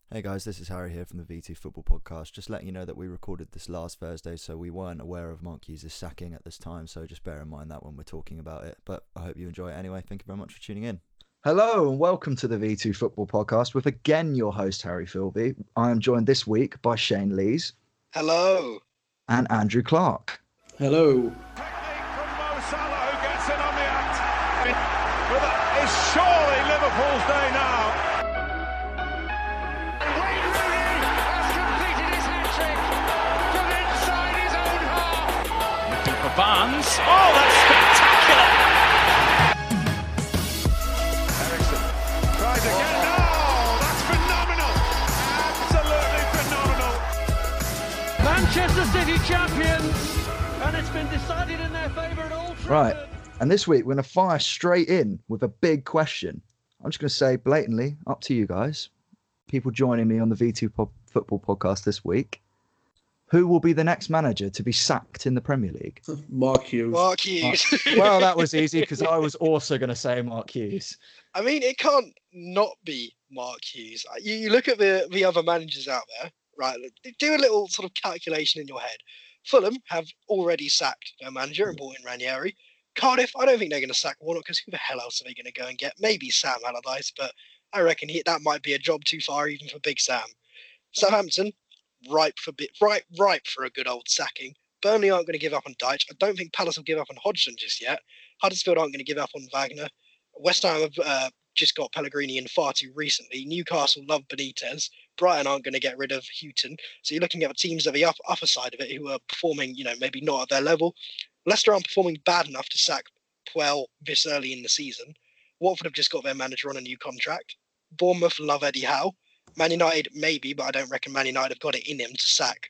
Hey guys, this is Harry here from the V2 Football Podcast. Just letting you know that we recorded this last Thursday, so we weren't aware of Mark Hughes' sacking at this time, so just bear in mind that when we're talking about it. But I hope you enjoy it anyway. Thank you very much for tuning in. Hello and welcome to the V2 Football Podcast with again your host Harry Philby. I am joined this week by Shane Lees. Hello. And Andrew Clark. Hello. Technique from Mo Salah, who gets in on the act. But it's surely Liverpool's day now. Wayne Rooney has completed his hat-trick from inside his own half. Looking for Barnes. Oh, that's spectacular. Ericsson tries again. Oh, that's phenomenal. Absolutely phenomenal. Manchester City champions, and it's been decided in their favour at Old Trafford. Right, and this week we're going to fire straight in with a big question. I'm just going to say blatantly, up to you guys, people joining me on the V2 Football Podcast this week. Who will be the next manager to be sacked in the Premier League? Mark Hughes. Mark Hughes. Well, that was easy because I was also going to say Mark Hughes. I mean, it can't not be Mark Hughes. You look at the other managers out there, right? Do a little sort of calculation in your head. Fulham have already sacked their manager and brought in Ranieri. Cardiff, I don't think they're going to sack Warnock because who the hell else are they going to go and get? Maybe Sam Allardyce, but I reckon that might be a job too far even for Big Sam. Southampton, ripe for a good old sacking. Burnley aren't going to give up on Dyche. I don't think Palace will give up on Hodgson just yet. Huddersfield aren't going to give up on Wagner. West Ham have just got Pellegrini in far too recently. Newcastle love Benitez. Brighton aren't going to get rid of Houghton. So you're looking at the teams at the upper side of it who are performing, maybe not at their level. Leicester aren't performing bad enough to sack Puel this early in the season. Watford have just got their manager on a new contract. Bournemouth love Eddie Howe. Man United maybe, but I don't reckon Man United have got it in them to sack.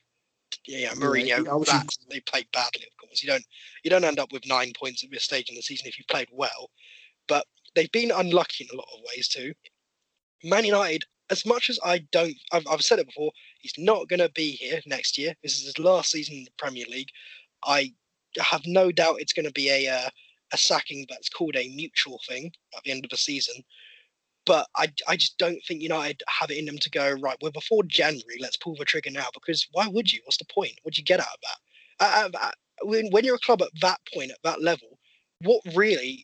Mourinho. They played badly, of course. You don't end up with 9 points at this stage in the season if you've played well. But they've been unlucky in a lot of ways too. Man United, as much as I've said it before, he's not going to be here next year. This is his last season in the Premier League. I have no doubt it's going to be a sacking that's called a mutual thing at the end of the season. But I just don't think United have it in them to go, right, we're before January, let's pull the trigger now. Because why would you? What's the point? What do you get out of that? When you're a club at that point, at that level, what really,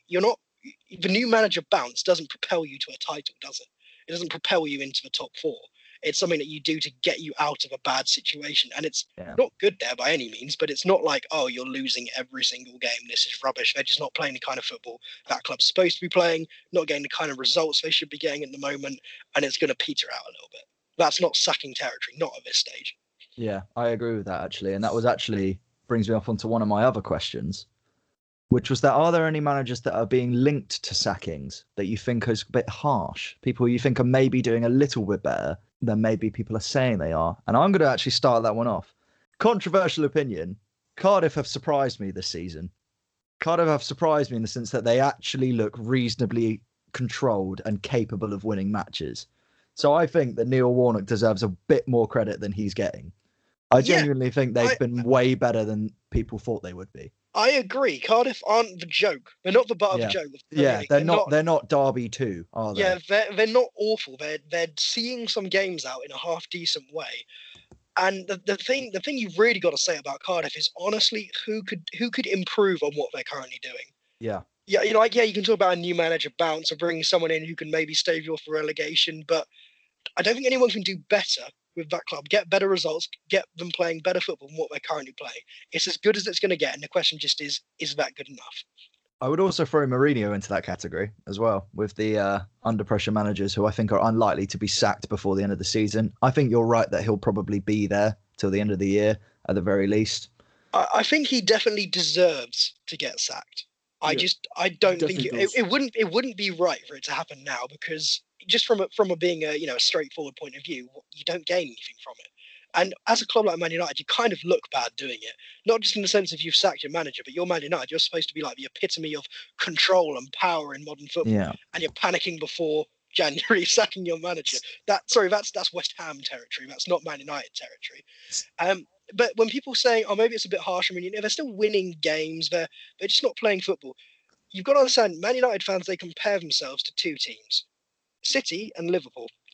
the new manager bounce doesn't propel you to a title, does it? It doesn't propel you into the top four. It's something that you do to get you out of a bad situation. And it's not good there by any means, but it's not like, oh, you're losing every single game. This is rubbish. They're just not playing the kind of football that club's supposed to be playing, not getting the kind of results they should be getting at the moment, and it's going to peter out a little bit. That's not sacking territory, not at this stage. Yeah, I agree with that, actually. And that was actually brings me up onto one of my other questions, which was that are there any managers that are being linked to sackings that you think is a bit harsh? People you think are maybe doing a little bit better than maybe people are saying they are? And I'm going to actually start that one off. Controversial opinion. Cardiff have surprised me this season. Cardiff have surprised me in the sense that they actually look reasonably controlled and capable of winning matches. So I think that Neil Warnock deserves a bit more credit than he's getting. I genuinely think they've been way better than people thought they would be. I agree. Cardiff aren't the joke. They're not the butt of the joke. They're not Derby 2, are they? Yeah, they're not awful. They're seeing some games out in a half decent way. And the thing you've really got to say about Cardiff is honestly who could improve on what they're currently doing. Yeah. Yeah, you can talk about a new manager bounce or bringing someone in who can maybe stave you off for relegation, but I don't think anyone can do better with that club, get better results, get them playing better football than what they're currently playing. It's as good as it's going to get, and the question just is that good enough? I would also throw Mourinho into that category as well, with the under pressure managers who I think are unlikely to be sacked before the end of the season. I think you're right that he'll probably be there till the end of the year at the very least. I think he definitely deserves to get sacked. I don't think it wouldn't be right for it to happen now, because just from being a straightforward point of view, you don't gain anything from it. And as a club like Man United, you kind of look bad doing it. Not just in the sense of you've sacked your manager, but you're Man United. You're supposed to be like the epitome of control and power in modern football. Yeah. And you're panicking before January, sacking your manager. That's West Ham territory. That's not Man United territory. But when people say, oh, maybe it's a bit harsh, I mean, they're still winning games. They're just not playing football. You've got to understand, Man United fans, they compare themselves to two teams, City and Liverpool.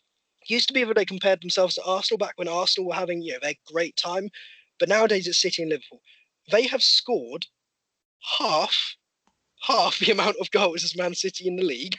Used to be that they compared themselves to Arsenal back when Arsenal were having, their great time. But nowadays it's City and Liverpool. They have scored half the amount of goals as Man City in the league.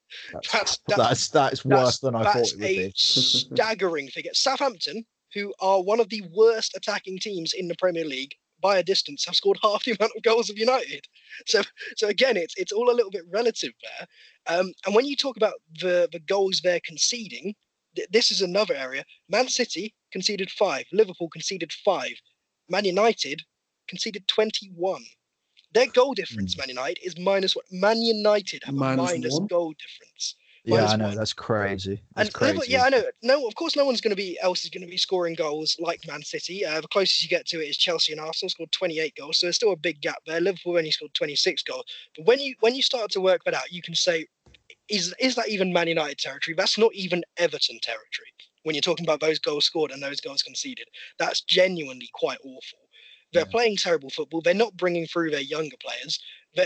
That's worse than I thought it would be. That's a staggering figure. Southampton, who are one of the worst attacking teams in the Premier League by a distance, have scored half the amount of goals of United. So again, it's all a little bit relative there. And when you talk about the goals they're conceding, this is another area. Man City conceded 5. Liverpool conceded 5. Man United conceded 21. Their goal difference, Man United, is -1. Man United have a minus goal difference. Yeah, I know. That's crazy. That's crazy. I know. No, of course, no one's going to be scoring goals like Man City. The closest you get to it is Chelsea and Arsenal scored 28 goals, so there's still a big gap there. Liverpool only scored 26 goals. But when you start to work that out, you can say, is that even Man United territory? That's not even Everton territory. When you're talking about those goals scored and those goals conceded, that's genuinely quite awful. They're playing terrible football. They're not bringing through their younger players.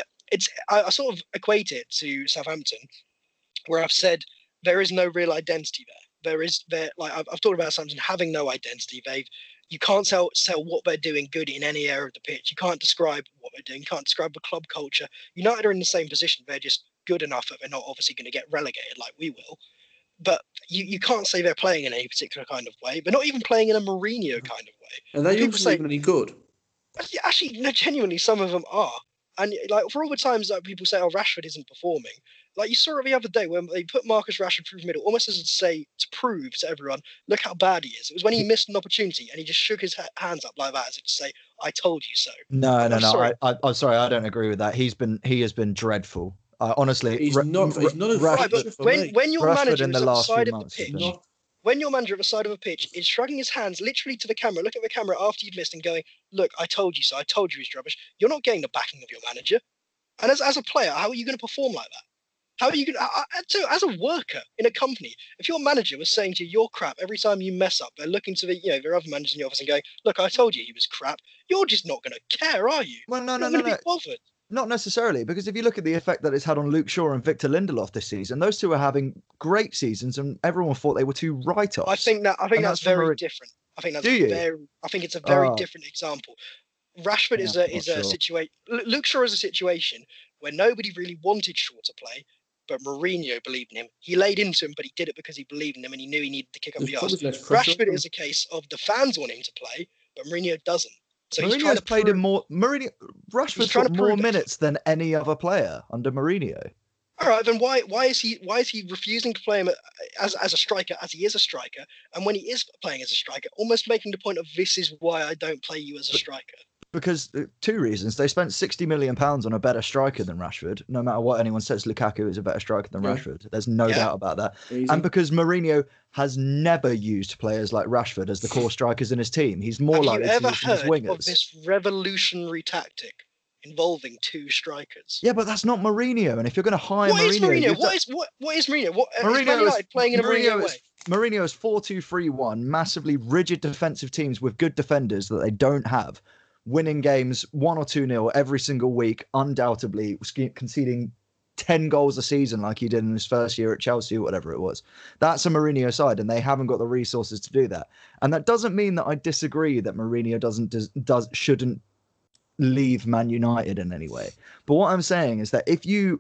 I sort of equate it to Southampton, where I've said there is no real identity there. I've talked about Southampton having no identity. You can't sell what they're doing good in any area of the pitch. You can't describe what they're doing. You can't describe the club culture. United are in the same position. They're just good enough that they're not obviously going to get relegated like we will. But you can't say they're playing in any particular kind of way. They're not even playing in a Mourinho kind of way. Are they also even any good? Actually, no, genuinely, some of them are. And for all the times that people say, Rashford isn't performing, you saw it the other day when they put Marcus Rashford through the middle, almost as to prove to everyone, look how bad he is. It was when he missed an opportunity and he just shook his hands up like that as if to say, I told you so. No. I'm sorry, I don't agree with that. He has been dreadful. Honestly, he's not a Rashford, when your manager is at the side of the pitch, when your manager at the side of a pitch is shrugging his hands literally to the camera, look at the camera after you've missed and going, look, I told you so, I told you he's rubbish, you're not getting the backing of your manager. And as a player, how are you going to perform like that? How are you going to, as a worker in a company, if your manager was saying to you, you're crap, every time you mess up, they're looking to their other managers in the office and going, look, I told you he was crap, you're just not going to care, are you? Well, no. Be bothered. Not necessarily, because if you look at the effect that it's had on Luke Shaw and Victor Lindelof this season, those two are having great seasons, and everyone thought they were two write-offs. I think that's very different. I think it's a very different example. Rashford is a situation. Luke Shaw is a situation where nobody really wanted Shaw to play, but Mourinho believed in him. He laid into him, but he did it because he believed in him and he knew he needed to kick up the arse. Rashford is a case of the fans want him to play, but Mourinho doesn't. So Mourinho's played him more. Rashford's got more minutes than any other player under Mourinho. All right, then why is he refusing to play him as a striker, as he is a striker, and when he is playing as a striker, almost making the point of this is why I don't play you as a striker? Because two reasons. They spent £60 million on a better striker than Rashford. No matter what anyone says, Lukaku is a better striker than Rashford. There's no doubt about that. Easy. And because Mourinho has never used players like Rashford as the core strikers in his team. He's more likely to use them as wingers. Have you ever heard of this revolutionary tactic involving two strikers? Yeah, but that's not Mourinho. And if you're going to hire What is Mourinho? What is Mourinho? Mourinho is playing in a Mourinho way. Mourinho is 4-2-3-1, massively rigid defensive teams with good defenders that they don't have. Winning games 1 or 2-0 every single week, undoubtedly conceding 10 goals a season like he did in his first year at Chelsea or whatever it was. That's a Mourinho side, and they haven't got the resources to do that. And that doesn't mean that I disagree that Mourinho shouldn't leave Man United in any way. But what I'm saying is that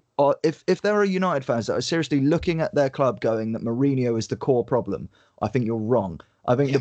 if there are United fans that are seriously looking at their club going that Mourinho is the core problem, I think you're wrong. I think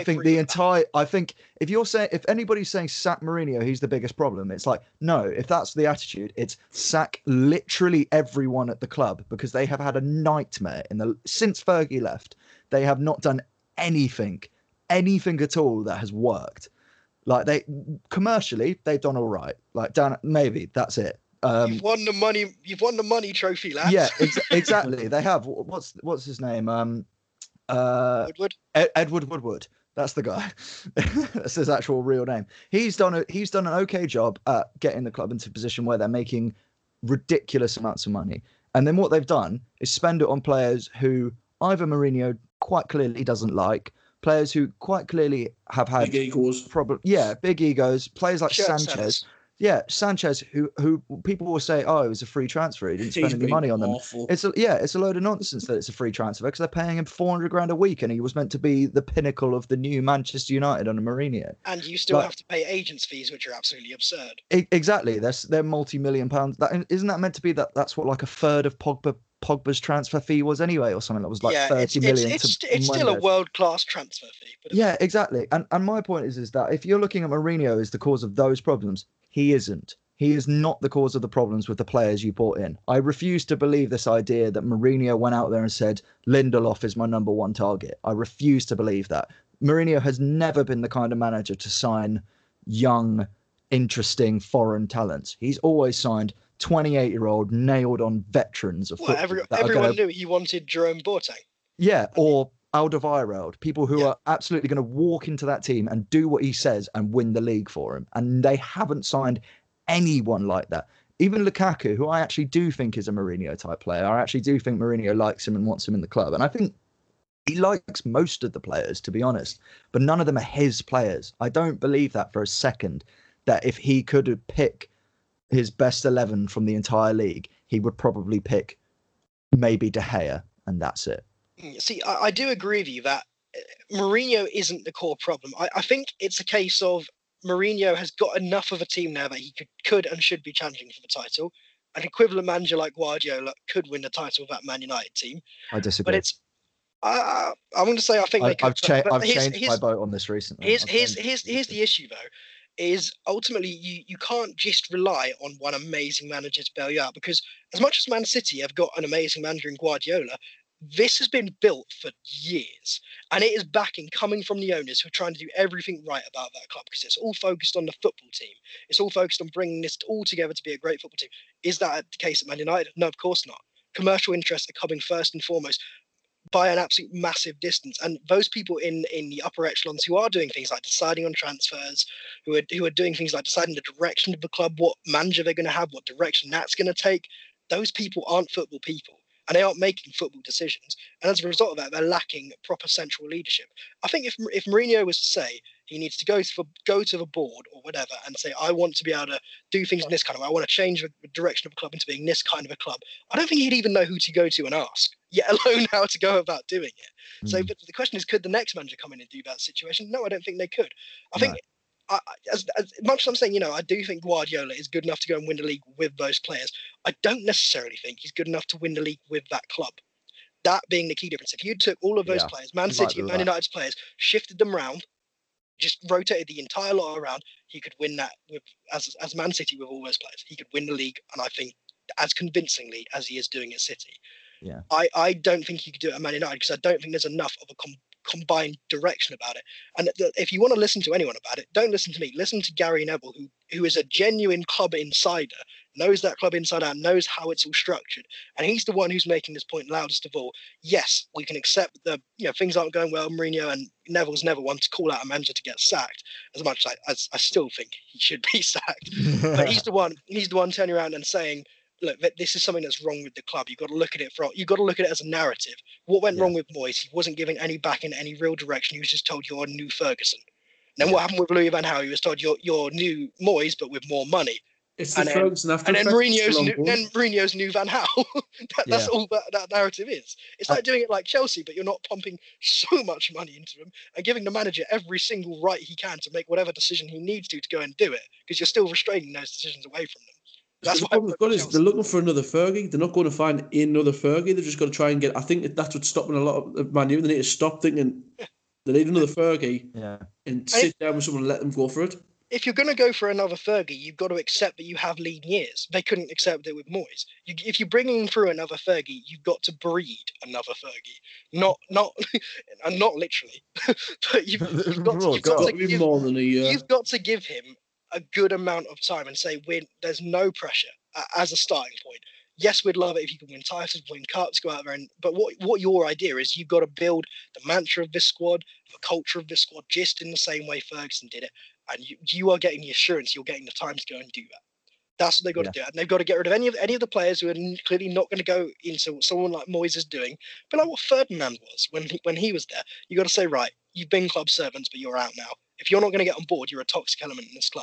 if anybody's saying sack Mourinho, he's the biggest problem. It's like, no, if that's the attitude, it's sack literally everyone at the club, because they have had a nightmare since Fergie left. They have not done anything at all that has worked. Like commercially, they've done all right. Like maybe that's it. You've won the money trophy, lads. Yeah, exactly. They have. What's his name? Woodward. Edward Woodward. That's the guy. That's his actual real name. He's done an okay job at getting the club into a position where they're making ridiculous amounts of money. And then what they've done is spend it on players who either Mourinho quite clearly doesn't like, players who quite clearly have had big egos. Big egos. Players like Sanchez, Yeah, Sanchez, who people will say, oh, it was a free transfer. He didn't spend He's any been money on them. awful. It's a load of nonsense that it's a free transfer because they're paying him 400 grand a week, and he was meant to be the pinnacle of the new Manchester United under Mourinho. And you still Like- have to pay agents' fees, which are absolutely absurd. Exactly, they're multi-million pounds. Isn't that meant to be that's what like a third of Pogba's transfer fee was anyway, or something that was like yeah, 30 million. it's still a Mendes. world-class transfer fee. But Yeah, exactly. And my point is that if you're looking at Mourinho as the cause of those problems, he isn't. He is not the cause of the problems with the players you brought in. I refuse to believe this idea that Mourinho went out there and said, Lindelof is my number one target. I refuse to believe that. Mourinho has never been the kind of manager to sign young, interesting foreign talents. He's always signed 28-year-old nailed-on veterans of well, football. everyone knew he wanted Jerome Boateng. Yeah, or Alderweireld, people who are absolutely going to walk into that team and do what he says and win the league for him. And they haven't signed anyone like that. Even Lukaku, who I actually do think is a Mourinho type player. I actually do think Mourinho likes him and wants him in the club. And I think he likes most of the players, to be honest, but none of them are his players. I don't believe that for a second, that if he could pick his best 11 from the entire league, he would probably pick maybe De Gea, and that's it. See, I do agree with you that Mourinho isn't the core problem. I think it's a case of Mourinho has got enough of a team now that he could and should be challenging for the title. An equivalent manager like Guardiola could win the title with that Man United team. I disagree. But it's, I'm going to say I think they could. I've changed my vote on this recently. Here's the issue though, is ultimately you can't just rely on one amazing manager to bail you out, because as much as Man City have got an amazing manager in Guardiola, this has been built for years, and it is backing coming from the owners who are trying to do everything right about that club, because it's all focused on the football team. It's all focused on bringing this all together to be a great football team. Is that the case at Man United? No, of course not. Commercial interests are coming first and foremost by an absolute massive distance, and those people in the upper echelons who are doing things like deciding on transfers, who are doing things like deciding the direction of the club, what manager they're going to have, what direction that's going to take, those people aren't football people. And they aren't making football decisions. And as a result of that, they're lacking proper central leadership. I think if Mourinho was to say he needs to go to the board or whatever and say, I want to be able to do things in this kind of way, I want to change the direction of a club into being this kind of a club, I don't think he'd even know who to go to and ask, yet alone how to go about doing it. So but the question is, could the next manager come in and do that situation? No, I don't think they could. I think as much as I'm saying, I do think Guardiola is good enough to go and win the league with those players. I don't necessarily think he's good enough to win the league with that club. That being the key difference. If you took all of those players, Man City and Man United's players, shifted them around, just rotated the entire lot around, he could win that with as Man City with all those players. He could win the league, and I think as convincingly as he is doing at City. Yeah. I don't think he could do it at Man United, because I don't think there's enough of a combined direction about it. And if you want to listen to anyone about it, don't listen to me. Listen to Gary Neville, who is a genuine club insider, knows that club inside out, knows how it's all structured, and he's the one who's making this point loudest of all. Yes, we can accept that things aren't going well, Mourinho, and Neville's never one to call out a manager to get sacked, as much as I still think he should be sacked. But he's the one turning around and saying, look, this is something that's wrong with the club. You've got to look at it as a narrative. What went wrong with Moyes? He wasn't given any backing, any real direction. He was just told, you're a new Ferguson. Then what happened with Louis van Gaal? He was told, you're new Moyes, but with more money. It's the Ferguson after and then Mourinho's new Van Gaal. That's all that narrative is. It's like doing it like Chelsea, but you're not pumping so much money into them and giving the manager every single right he can to make whatever decision he needs to go and do it, because you're still restraining those decisions away from them. That's the problem they've got is they're looking for another Fergie. They're not going to find another Fergie. They're just going to try and get. I think that's what's stopping a lot of Man U. They need to stop thinking they need another Fergie and sit down with someone and let them go for it. If you're going to go for another Fergie, you've got to accept that you have lean years. They couldn't accept it with Moyes. If you're bringing through another Fergie, you've got to breed another Fergie. Not and not literally, but you've got to give him a good amount of time and say, there's no pressure as a starting point. Yes, we'd love it if you can win titles, win cups, go out there. But what your idea is, you've got to build the mantra of this squad, the culture of this squad, just in the same way Ferguson did it. And you are getting the assurance, you're getting the time to go and do that. That's what they've got to do. And they've got to get rid of any of the players who are clearly not going to go into what someone like Moyes is doing. But like what Ferdinand was when he was there, you got to say, right, you've been club servants, but you're out now. If you're not going to get on board, you're a toxic element in this club.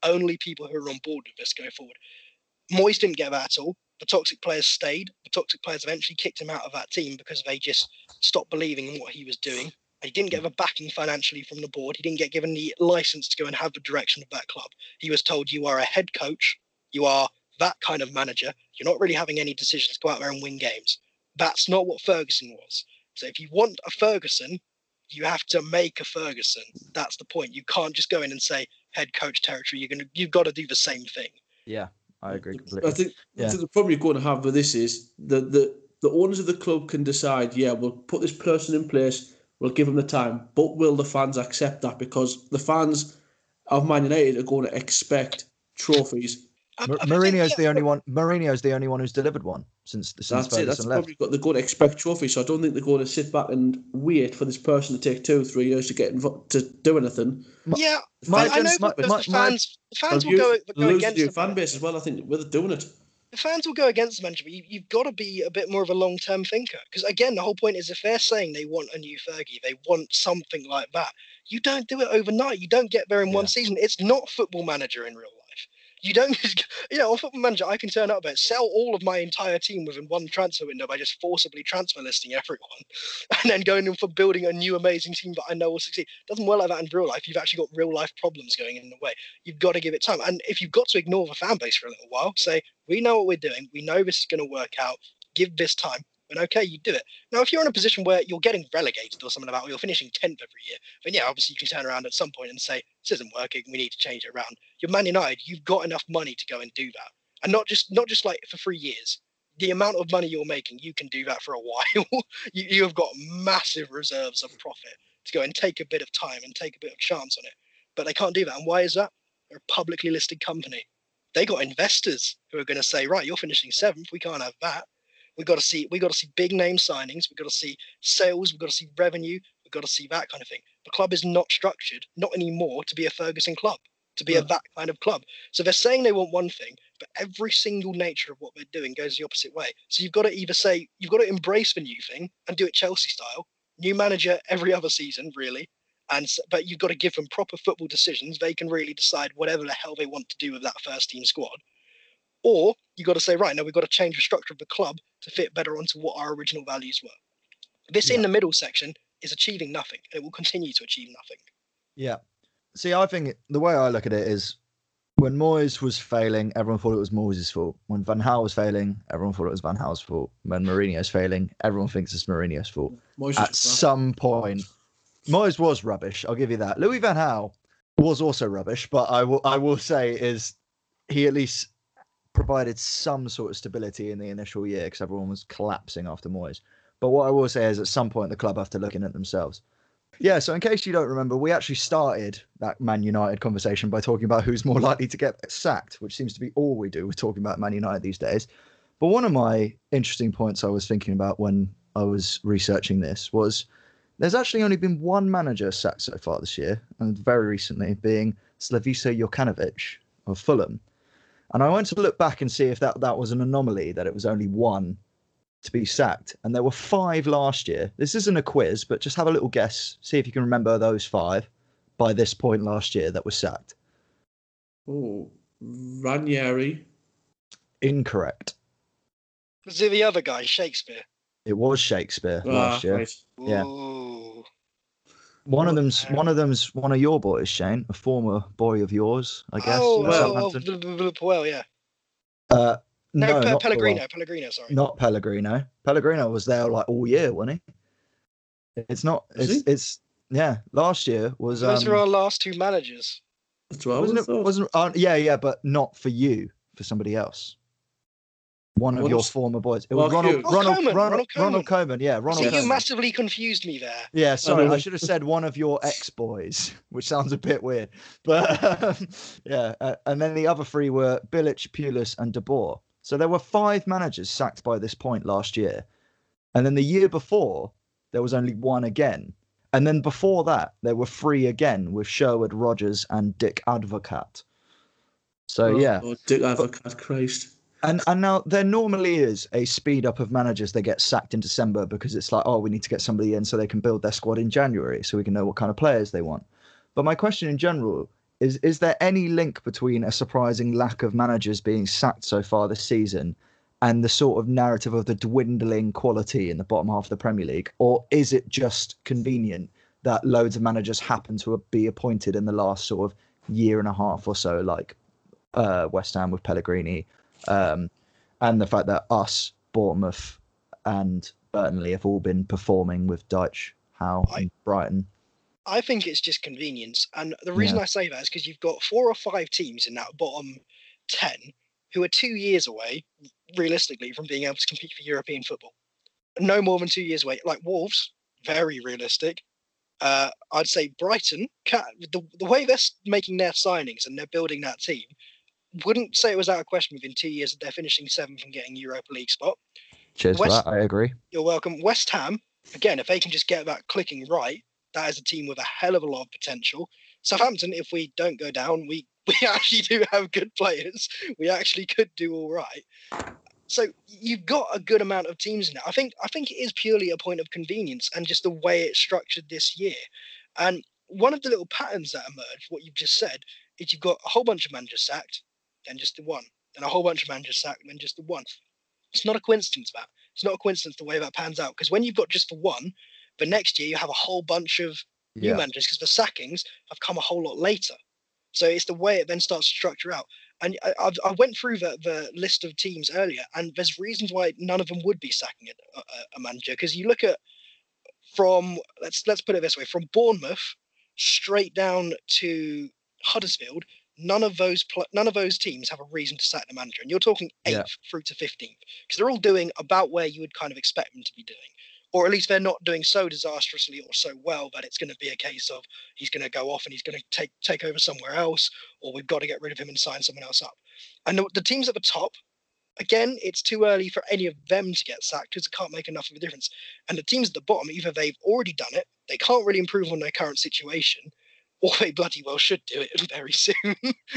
only people who are on board with this go forward. Moyes didn't get that at all. The toxic players stayed. The toxic players eventually kicked him out of that team because they just stopped believing in what he was doing. He didn't get the backing financially from the board. He didn't get given the license to go and have the direction of that club. He was told, you are a head coach. You are that kind of manager. You're not really having any decisions to go out there and win games. That's not what Ferguson was. So if you want a Ferguson, you have to make a Ferguson. That's the point. You can't just go in and say head coach territory. You've got to do the same thing. Yeah, I agree completely. I think the problem you're going to have with this is the owners of the club can decide, yeah, we'll put this person in place, we'll give them the time, but will the fans accept that? Because the fans of Man United are going to expect trophies. Mourinho's the only one. Mourinho's the only one who's delivered one since Ferguson That's left. probably they're going to expect trophies. So I don't think they're going to sit back and wait for this person to take 2 or 3 years to get to do anything. Yeah, I know, because the fans will go against your fan base as well. I think with doing it, the fans will go against the manager. But you've got to be a bit more of a long-term thinker, because again, the whole point is if they're saying they want a new Fergie, they want something like that. You don't do it overnight. You don't get there in one season. It's not Football Manager in real life. You don't just, on Football Manager, I can turn up there, sell all of my entire team within one transfer window by just forcibly transfer listing everyone, and then going in for building a new amazing team that I know will succeed. It doesn't work like that in real life. You've actually got real life problems going in the way. You've got to give it time. And if you've got to ignore the fan base for a little while, say, we know what we're doing. We know this is going to work out. Give this time. And okay, you do it. Now, if you're in a position where you're getting relegated or something like that, or you're finishing 10th every year, then yeah, obviously you can turn around at some point and say, this isn't working, we need to change it around. You're Man United, you've got enough money to go and do that. And not just like for 3 years. The amount of money you're making, you can do that for a while. you have got massive reserves of profit to go and take a bit of time and take a bit of chance on it. But they can't do that. And why is that? They're a publicly listed company. They got investors who are going to say, right, you're finishing 7th, we can't have that. We got to see big name signings. We've got to see sales. We've got to see revenue. We've got to see that kind of thing. The club is not structured, not anymore, to be a Ferguson club, to be that kind of club. So they're saying they want one thing, but every single nature of what they're doing goes the opposite way. So you've got to either say, you've got to embrace the new thing and do it Chelsea style, new manager every other season, really. But you've got to give them proper football decisions. They can really decide whatever the hell they want to do with that first team squad. Or you got to say, right, now we've got to change the structure of the club to fit better onto what our original values were. This in the middle section is achieving nothing, and it will continue to achieve nothing. Yeah. See, I think the way I look at it is when Moyes was failing, everyone thought it was Moyes' fault. When Van Gaal was failing, everyone thought it was Van Gaal's fault. When Mourinho's failing, everyone thinks it's Mourinho's fault. At some point, Moyes was rubbish. I'll give you that. Louis Van Gaal was also rubbish, but I will say is he at least provided some sort of stability in the initial year because everyone was collapsing after Moyes. But what I will say is at some point the club have to look in at themselves. Yeah, so in case you don't remember, we actually started that Man United conversation by talking about who's more likely to get sacked, which seems to be all we do. We're talking about Man United these days. But one of my interesting points I was thinking about when I was researching this was there's actually only been one manager sacked so far this year, and very recently being Slavisa Jokanovic of Fulham. And I went to look back and see if that was an anomaly, that it was only one to be sacked. And there were 5 last year. This isn't a quiz, but just have a little guess. See if you can remember those 5 by this point last year that were sacked. Oh, Ranieri. Incorrect. Was it the other guy, Shakespeare? It was Shakespeare last year. Right. Yeah. Ooh. One of them's one of your boys, Shane, a former boy of yours, I guess. Well, yeah. No, Pellegrino, sorry. Not Pellegrino. Pellegrino was there like all year, wasn't he? It's not. It's yeah. Last year was. Those are our last 2 managers. That's what wasn't it? Yeah, but not for you, for somebody else. One of your former boys. It was Ronald Koeman. Yeah, Ronald Koeman. You massively confused me there. Yeah, sorry. I should have said one of your ex-boys, which sounds a bit weird. But yeah, and then the other 3 were Bilic, Pulis, and De Boer. So there were 5 managers sacked by this point last year. And then the year before, there was only 1 again. And then before that, there were 3 again with Sherwood, Rodgers, and Dick Advocat. So yeah. Oh, Dick Advocat, Christ. And now there normally is a speed up of managers that get sacked in December because it's like, oh, we need to get somebody in so they can build their squad in January so we can know what kind of players they want. But my question in general Is there any link between a surprising lack of managers being sacked so far this season and the sort of narrative of the dwindling quality in the bottom half of the Premier League? Or is it just convenient that loads of managers happen to be appointed in the last sort of year and a half or so, like West Ham with Pellegrini, and the fact that us, Bournemouth and Burnley have all been performing with Dyche, Howe and Brighton? I think it's just convenience. And the reason I say that is because you've got 4 or 5 teams in that bottom 10 who are 2 years away, realistically, from being able to compete for European football. No more than 2 years away. Like Wolves, very realistic. I'd say Brighton, the way they're making their signings and they're building that team, wouldn't say it was out of question within 2 years that they're finishing 7th and getting Europa League spot. Cheers for that. I agree. You're welcome. West Ham, again, if they can just get that clicking right, that is a team with a hell of a lot of potential. Southampton, if we don't go down, we actually do have good players. We actually could do all right. So you've got a good amount of teams now. I think it is purely a point of convenience and just the way it's structured this year. And one of the little patterns that emerged, what you've just said, is you've got a whole bunch of managers sacked, then just the one. Then a whole bunch of managers sacked, then just the one. It's not a coincidence, that. It's not a coincidence the way that pans out. Because when you've got just the one, the next year you have a whole bunch of new managers because the sackings have come a whole lot later. So it's the way it then starts to structure out. And I went through the list of teams earlier, and there's reasons why none of them would be sacking a manager. Because you look at from let's put it this way, from Bournemouth straight down to Huddersfield, none of those teams have a reason to sack the manager. And you're talking 8th through to 15th, because they're all doing about where you would kind of expect them to be doing. Or at least they're not doing so disastrously or so well that it's going to be a case of he's going to go off and he's going to take over somewhere else, or we've got to get rid of him and sign someone else up. And the teams at the top, again, it's too early for any of them to get sacked because it can't make enough of a difference. And the teams at the bottom, either they've already done it, they can't really improve on their current situation, or they bloody well should do it very soon,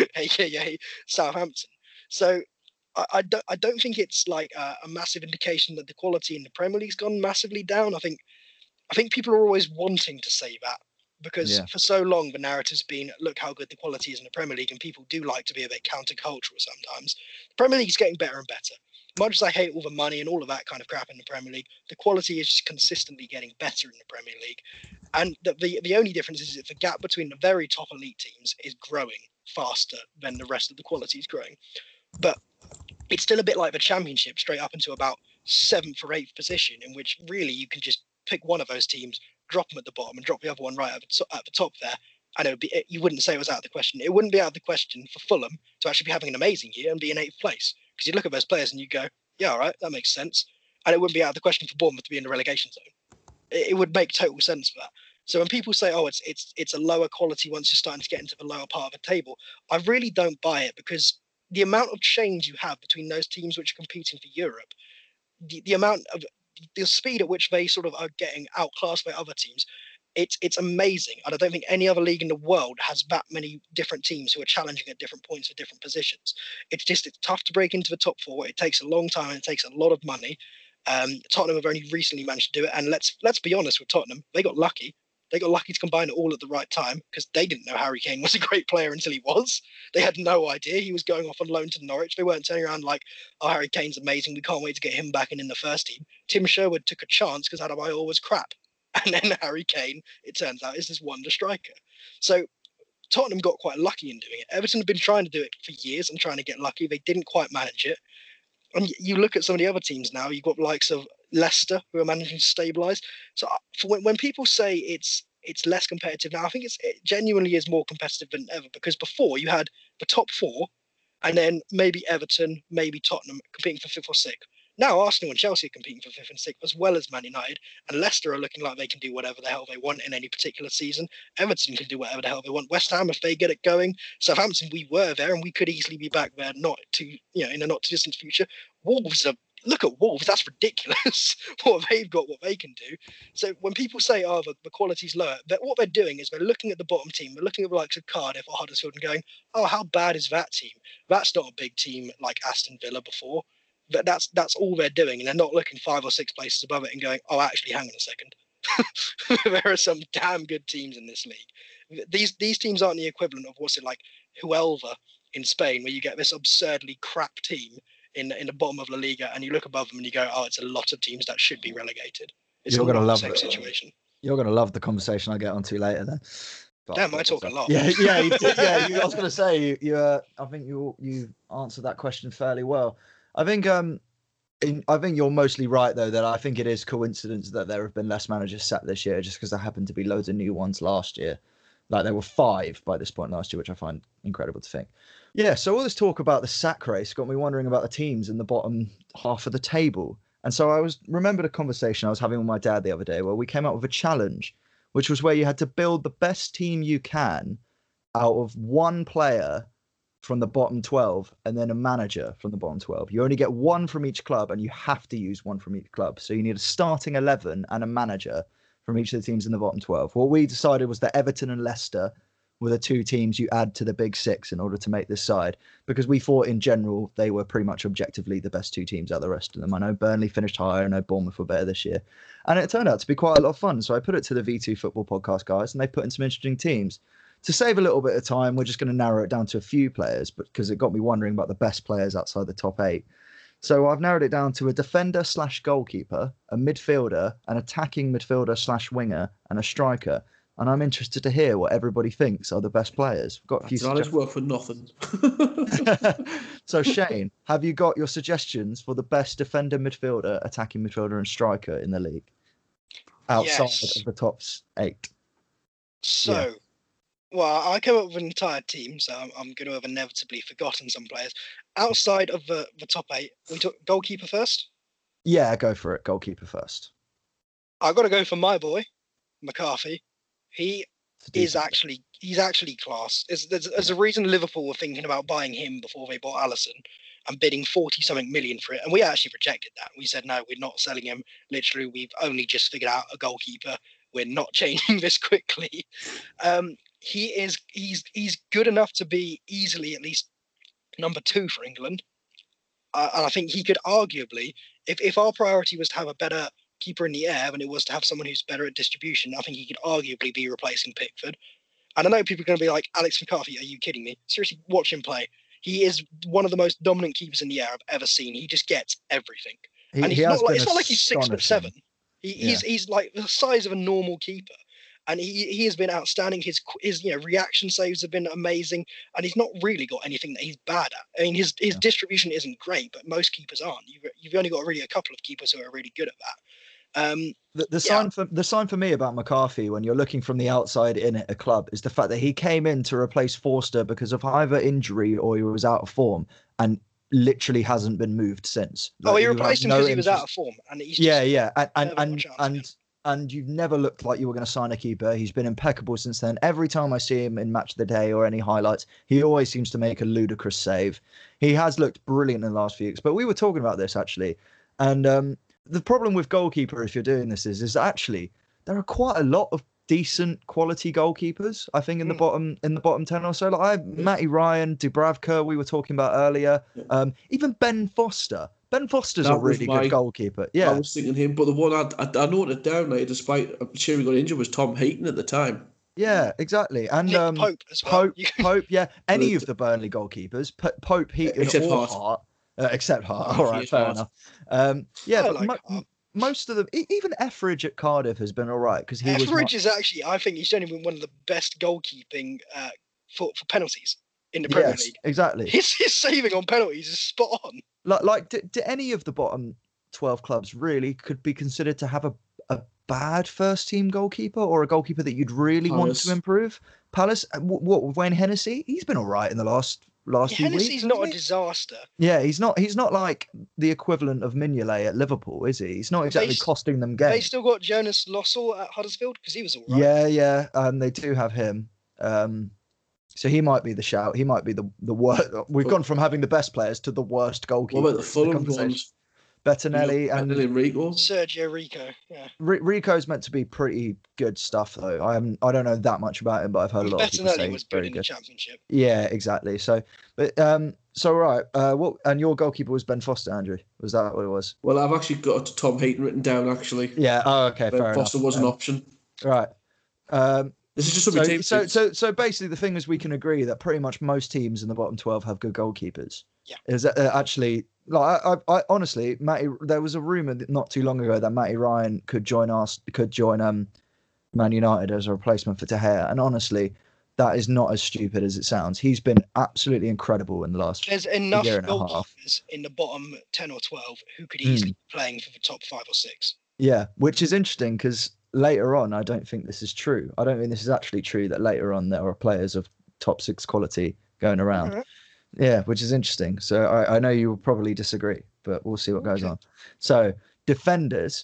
aka Southampton. So I don't think it's like a massive indication that the quality in the Premier League's gone massively down. I think people are always wanting to say that because for so long the narrative's been, look how good the quality is in the Premier League, and people do like to be a bit countercultural sometimes. The Premier League's getting better and better. Much as I hate all the money and all of that kind of crap in the Premier League, the quality is just consistently getting better in the Premier League. And the only difference is that the gap between the very top elite teams is growing faster than the rest of the quality is growing. But it's still a bit like the Championship, straight up into about 7th or 8th position, in which really you can just pick one of those teams, drop them at the bottom, and drop the other one right at the top there. And you wouldn't say it was out of the question. It wouldn't be out of the question for Fulham to actually be having an amazing year and be in 8th place. Because you look at those players and you go, yeah, all right, that makes sense. And it wouldn't be out of the question for Bournemouth to be in the relegation zone. It would make total sense for that. So when people say, oh, it's a lower quality once you're starting to get into the lower part of the table, I really don't buy it, because the amount of change you have between those teams which are competing for Europe, the amount of the speed at which they sort of are getting outclassed by other teams, it's amazing. And I don't think any other league in the world has that many different teams who are challenging at different points for different positions. It's tough to break into the top 4. It takes a long time and it takes a lot of money. Tottenham have only recently managed to do it, and let's be honest with Tottenham, they got lucky. They got lucky to combine it all at the right time, because they didn't know Harry Kane was a great player until he was. They had no idea he was going off on loan to Norwich. They weren't turning around like, oh, Harry Kane's amazing, we can't wait to get him back in the first team. Tim Sherwood took a chance because Adebayor was crap. And then Harry Kane, it turns out, is this wonder striker. So Tottenham got quite lucky in doing it. Everton have been trying to do it for years and trying to get lucky. They didn't quite manage it. And you look at some of the other teams now, you've got the likes of Leicester, who are managing to stabilise. So when people say it's less competitive now, I think it genuinely is more competitive than ever, because before you had the top 4 and then maybe Everton, maybe Tottenham competing for 5th or 6th. Now Arsenal and Chelsea are competing for 5th and 6th, as well as Man United, and Leicester are looking like they can do whatever the hell they want in any particular season. Everton can do whatever the hell they want. West Ham, if they get it going. Southampton, we were there and we could easily be back there, in a not too distant future. Wolves look at Wolves, that's ridiculous what they've got, what they can do. So when people say, oh, the quality's lower, what they're doing is they're looking at the bottom team, they're looking at the likes of Cardiff or Huddersfield and going, oh, how bad is that team? That's not a big team like Aston Villa before. That's all they're doing, and they're not looking 5 or 6 places above it and going, oh, actually, hang on a second. There are some damn good teams in this league. These teams aren't the equivalent of what's it like Huelva in Spain, where you get this absurdly crap team in the bottom of La Liga, and you look above them and you go, oh, it's a lot of teams that should be relegated. It's You're not gonna the love same it. situation. You're going to love the conversation I get onto later then. But, Damn, I talk a lot. Yeah, you did, yeah. I was going to say, I think you answered that question fairly well. I think you're mostly right, though, that I think it is coincidence that there have been less managers sacked this year, just because there happened to be loads of new ones last year. Like, there were 5 by this point last year, which I find incredible to think. Yeah, so all this talk about the sack race got me wondering about the teams in the bottom half of the table. And so I remembered a conversation I was having with my dad the other day where we came up with a challenge, which was where you had to build the best team you can out of one player from the bottom 12 and then a manager from the bottom 12. You only get one from each club and you have to use one from each club. So you need a starting 11 and a manager from each of the teams in the bottom 12. What we decided was that Everton and Leicester were the 2 teams you add to the big 6 in order to make this side, because we thought in general they were pretty much objectively the best 2 teams out of the rest of them. I know Burnley finished higher, I know Bournemouth were better this year, and it turned out to be quite a lot of fun. So I put it to the V2 Football Podcast guys, and they put in some interesting teams. To save a little bit of time, we're just going to narrow it down to a few players, but because it got me wondering about the best players outside the top 8. So I've narrowed it down to a defender/goalkeeper, a midfielder, an attacking midfielder/winger, and a striker. And I'm interested to hear what everybody thinks are the best players. We've got a few suggestions. Work for nothing. So Shane, have you got your suggestions for the best defender, midfielder, attacking midfielder, and striker in the league outside of the top 8? So, well, I came up with an entire team, so I'm going to have inevitably forgotten some players. Outside of the top 8, we took goalkeeper first? Yeah, go for it. Goalkeeper first. I've got to go for my boy, McCarthy. He's actually class. There's a reason Liverpool were thinking about buying him before they bought Alisson and bidding 40-something million for it. And we actually rejected that. We said, no, we're not selling him. Literally, we've only just figured out a goalkeeper. We're not changing this quickly. He's good enough to be easily at least number 2 for England. And I think he could arguably, if our priority was to have a better keeper in the air than it was to have someone who's better at distribution, I think he could arguably be replacing Pickford. And I know people are going to be like, Alex McCarthy, are you kidding me? Seriously, watch him play. He is one of the most dominant keepers in the air I've ever seen. He just gets everything. And it's not like he's 6'7". He's like the size of a normal keeper. And he has been outstanding. His reaction saves have been amazing, and he's not really got anything that he's bad at. I mean, his distribution isn't great, but most keepers aren't. You've only got really a couple of keepers who are really good at that. The sign for me about McCarthy when you're looking from the outside in at a club is the fact that he came in to replace Forster because of either injury or he was out of form, and literally hasn't been moved since. He replaced him because he was out of form, and he's and you've never looked like you were going to sign a keeper. He's been impeccable since then. Every time I see him in Match of the Day or any highlights, he always seems to make a ludicrous save. He has looked brilliant in the last few weeks. But we were talking about this actually, and the problem with goalkeeper, if you're doing this, is actually there are quite a lot of decent quality goalkeepers. I think in the bottom 10 or so. Like Matty Ryan, Dubravka, we were talking about earlier. Even Ben Foster. Ben Foster's a really good goalkeeper. Yeah, I was thinking him, but the one I noted down, like, despite I'm sure he got injured, was Tom Heaton at the time. Yeah, exactly. And Pope as well. Pope, yeah. Any of the Burnley goalkeepers, Pope, Heaton, or Hart. Except Hart. All right, fair enough. Most of them, even Etheridge at Cardiff has been all right because Etheridge is actually, I think he's only been one of the best goalkeeping for penalties in the Premier League. Exactly. His saving on penalties is spot on. Do any of the bottom 12 clubs really could be considered to have a bad first team goalkeeper or a goalkeeper that you'd really want to improve? Palace, what Wayne Hennessy? He's been all right in the last few weeks. Hennessy's not a disaster. Yeah, he's not like the equivalent of Mignolet at Liverpool, is he? He's not exactly costing them games. They still got Jonas Lossell at Huddersfield because he was all right. Yeah, they do have him. So he might be the shout. He might be the worst. We've gone from having the best players to the worst goalkeeper. What about the Fulham ones? Bettinelli and Rico. Sergio Rico. Yeah. Rico's meant to be pretty good stuff though. I don't know that much about him, but I've heard a lot of people say was good in the Championship. Yeah, exactly. So, but right. What? And your goalkeeper was Ben Foster, Andrew. Was that what it was? Well, I've actually got Tom Heaton written down, actually. Yeah. Oh, okay. Ben Fair Foster enough. was an option. Right. This is just what my team thinks. So basically, the thing is, we can agree that pretty much most teams in the bottom 12 have good goalkeepers. Yeah. Is that actually? Like, I honestly, Matty. There was a rumor not too long ago that Matty Ryan could join Man United as a replacement for De Gea, and honestly, that is not as stupid as it sounds. He's been absolutely incredible in the last There's enough year and a half. goalkeepers in the bottom 10 or 12 who could easily be playing for the top 5 or 6. Yeah, which is interesting because later on, I don't think this is true. I don't think this is actually true that later on there are players of top 6 quality going around. Mm-hmm. Yeah, which is interesting. So I know you will probably disagree, but we'll see what goes on. So defenders,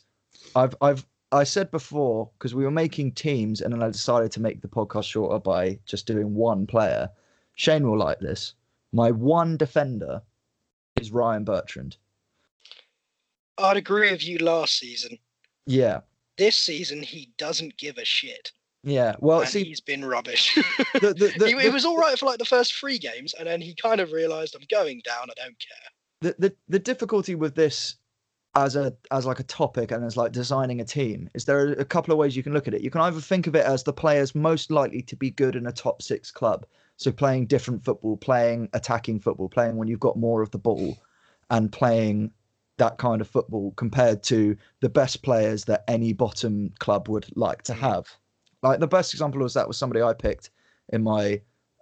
I said before, because we were making teams and then I decided to make the podcast shorter by just doing one player. Shane will like this. My one defender is Ryan Bertrand. I'd agree with you last season. Yeah. This season, he doesn't give a shit. Yeah. Well, and see, he's been rubbish. he was all right for like the first 3 games, and then he kind of realised, I'm going down, I don't care. The difficulty with this as like a topic and as like designing a team is there are a couple of ways you can look at it. You can either think of it as the players most likely to be good in a top 6 club, so playing different football, playing attacking football, playing when you've got more of the ball, and playing that kind of football compared to the best players that any bottom club would like to have. Like the best example was somebody I picked in my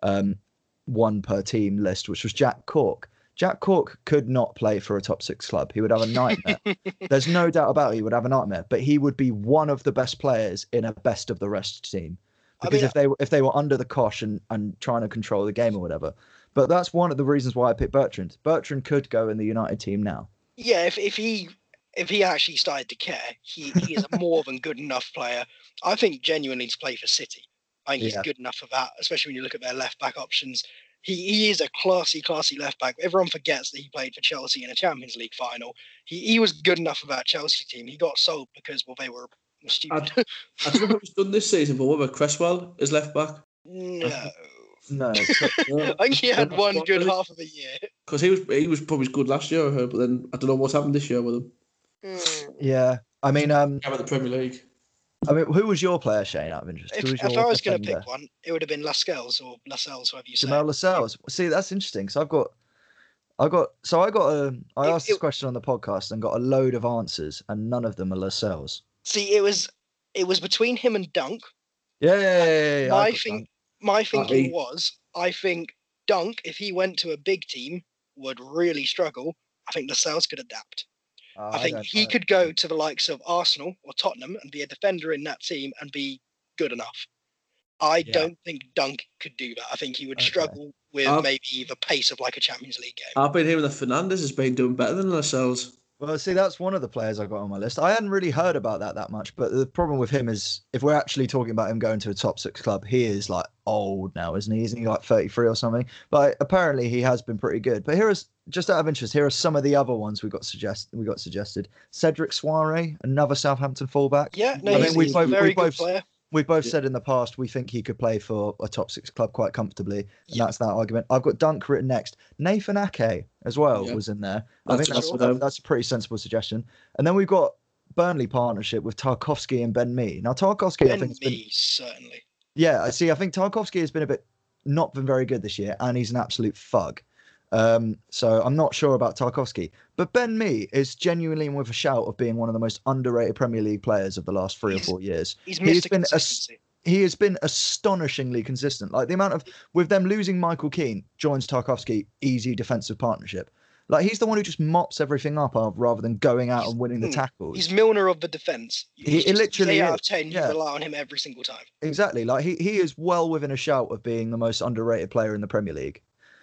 1 per team list, which was Jack Cork. Jack Cork could not play for a top 6 club. He would have a nightmare. There's no doubt about it. He would have a nightmare, but he would be one of the best players in a best of the rest team. Because if they were under the cosh and trying to control the game or whatever. But that's one of the reasons why I picked Bertrand. Bertrand could go in the United team now. Yeah, if he actually started to care, he is a more than good enough player. I think genuinely to play for City. I think he's good enough for that, especially when you look at their left back options. He is a classy left back. Everyone forgets that he played for Chelsea in a Champions League final. He was good enough for that Chelsea team. He got sold because they were stupid. I don't know how he's done this season, but what about Cresswell as left back? No. I think he had one good half of the year. Because he was probably good last year, I heard, but then I don't know what's happened this year with him. Yeah, I mean, how about the Premier League? I mean, who was your player, Shane, out of interest? If I was going to pick one, it would have been Lascelles or Lascelles, whoever you say. Jamal Lascelles. See, that's interesting. So I asked this question on the podcast and got a load of answers, and none of them are Lascelles. See, it was between him and Dunk. Yeah. My thinking was, I think Dunk, if he went to a big team, would really struggle. I think Lascelles could adapt. I think he could go to the likes of Arsenal or Tottenham and be a defender in that team and be good enough. I don't think Dunk could do that. I think he would struggle with maybe the pace of like a Champions League game. I've been hearing that Fernandes has been doing better than Lascelles. Well, see, that's one of the players I got on my list. I hadn't really heard about that much, but the problem with him is if we're actually talking about him going to a top 6 club, he is like old now, isn't he? Isn't he like 33 or something? But apparently he has been pretty good. But here is, just out of interest, here are some of the other ones we got suggested. Cedric Soiree, another Southampton fullback. Yeah, no, he's a very good player. We've both said in the past we think he could play for a top 6 club quite comfortably, and that's that argument. I've got Dunk written next. Nathan Ake as well was in there. I think that's a pretty sensible suggestion. And then we've got Burnley partnership with Tarkowski and Ben Mee. Now Tarkowski, I think, certainly. Yeah, I think Tarkowski has been not been very good this year, and he's an absolute thug. So I'm not sure about Tarkowski, but Ben Mee is genuinely with a shout of being one of the most underrated Premier League players of the last 3 or 4 years. He has been astonishingly consistent. Like the amount of, with them losing Michael Keane, joins Tarkowski, easy defensive partnership. Like he's the one who just mops everything up rather than going out and winning the tackles. He's Milner of the defence. He literally 8 out of 10. You rely on him every single time. Exactly. Like he is well within a shout of being the most underrated player in the Premier League.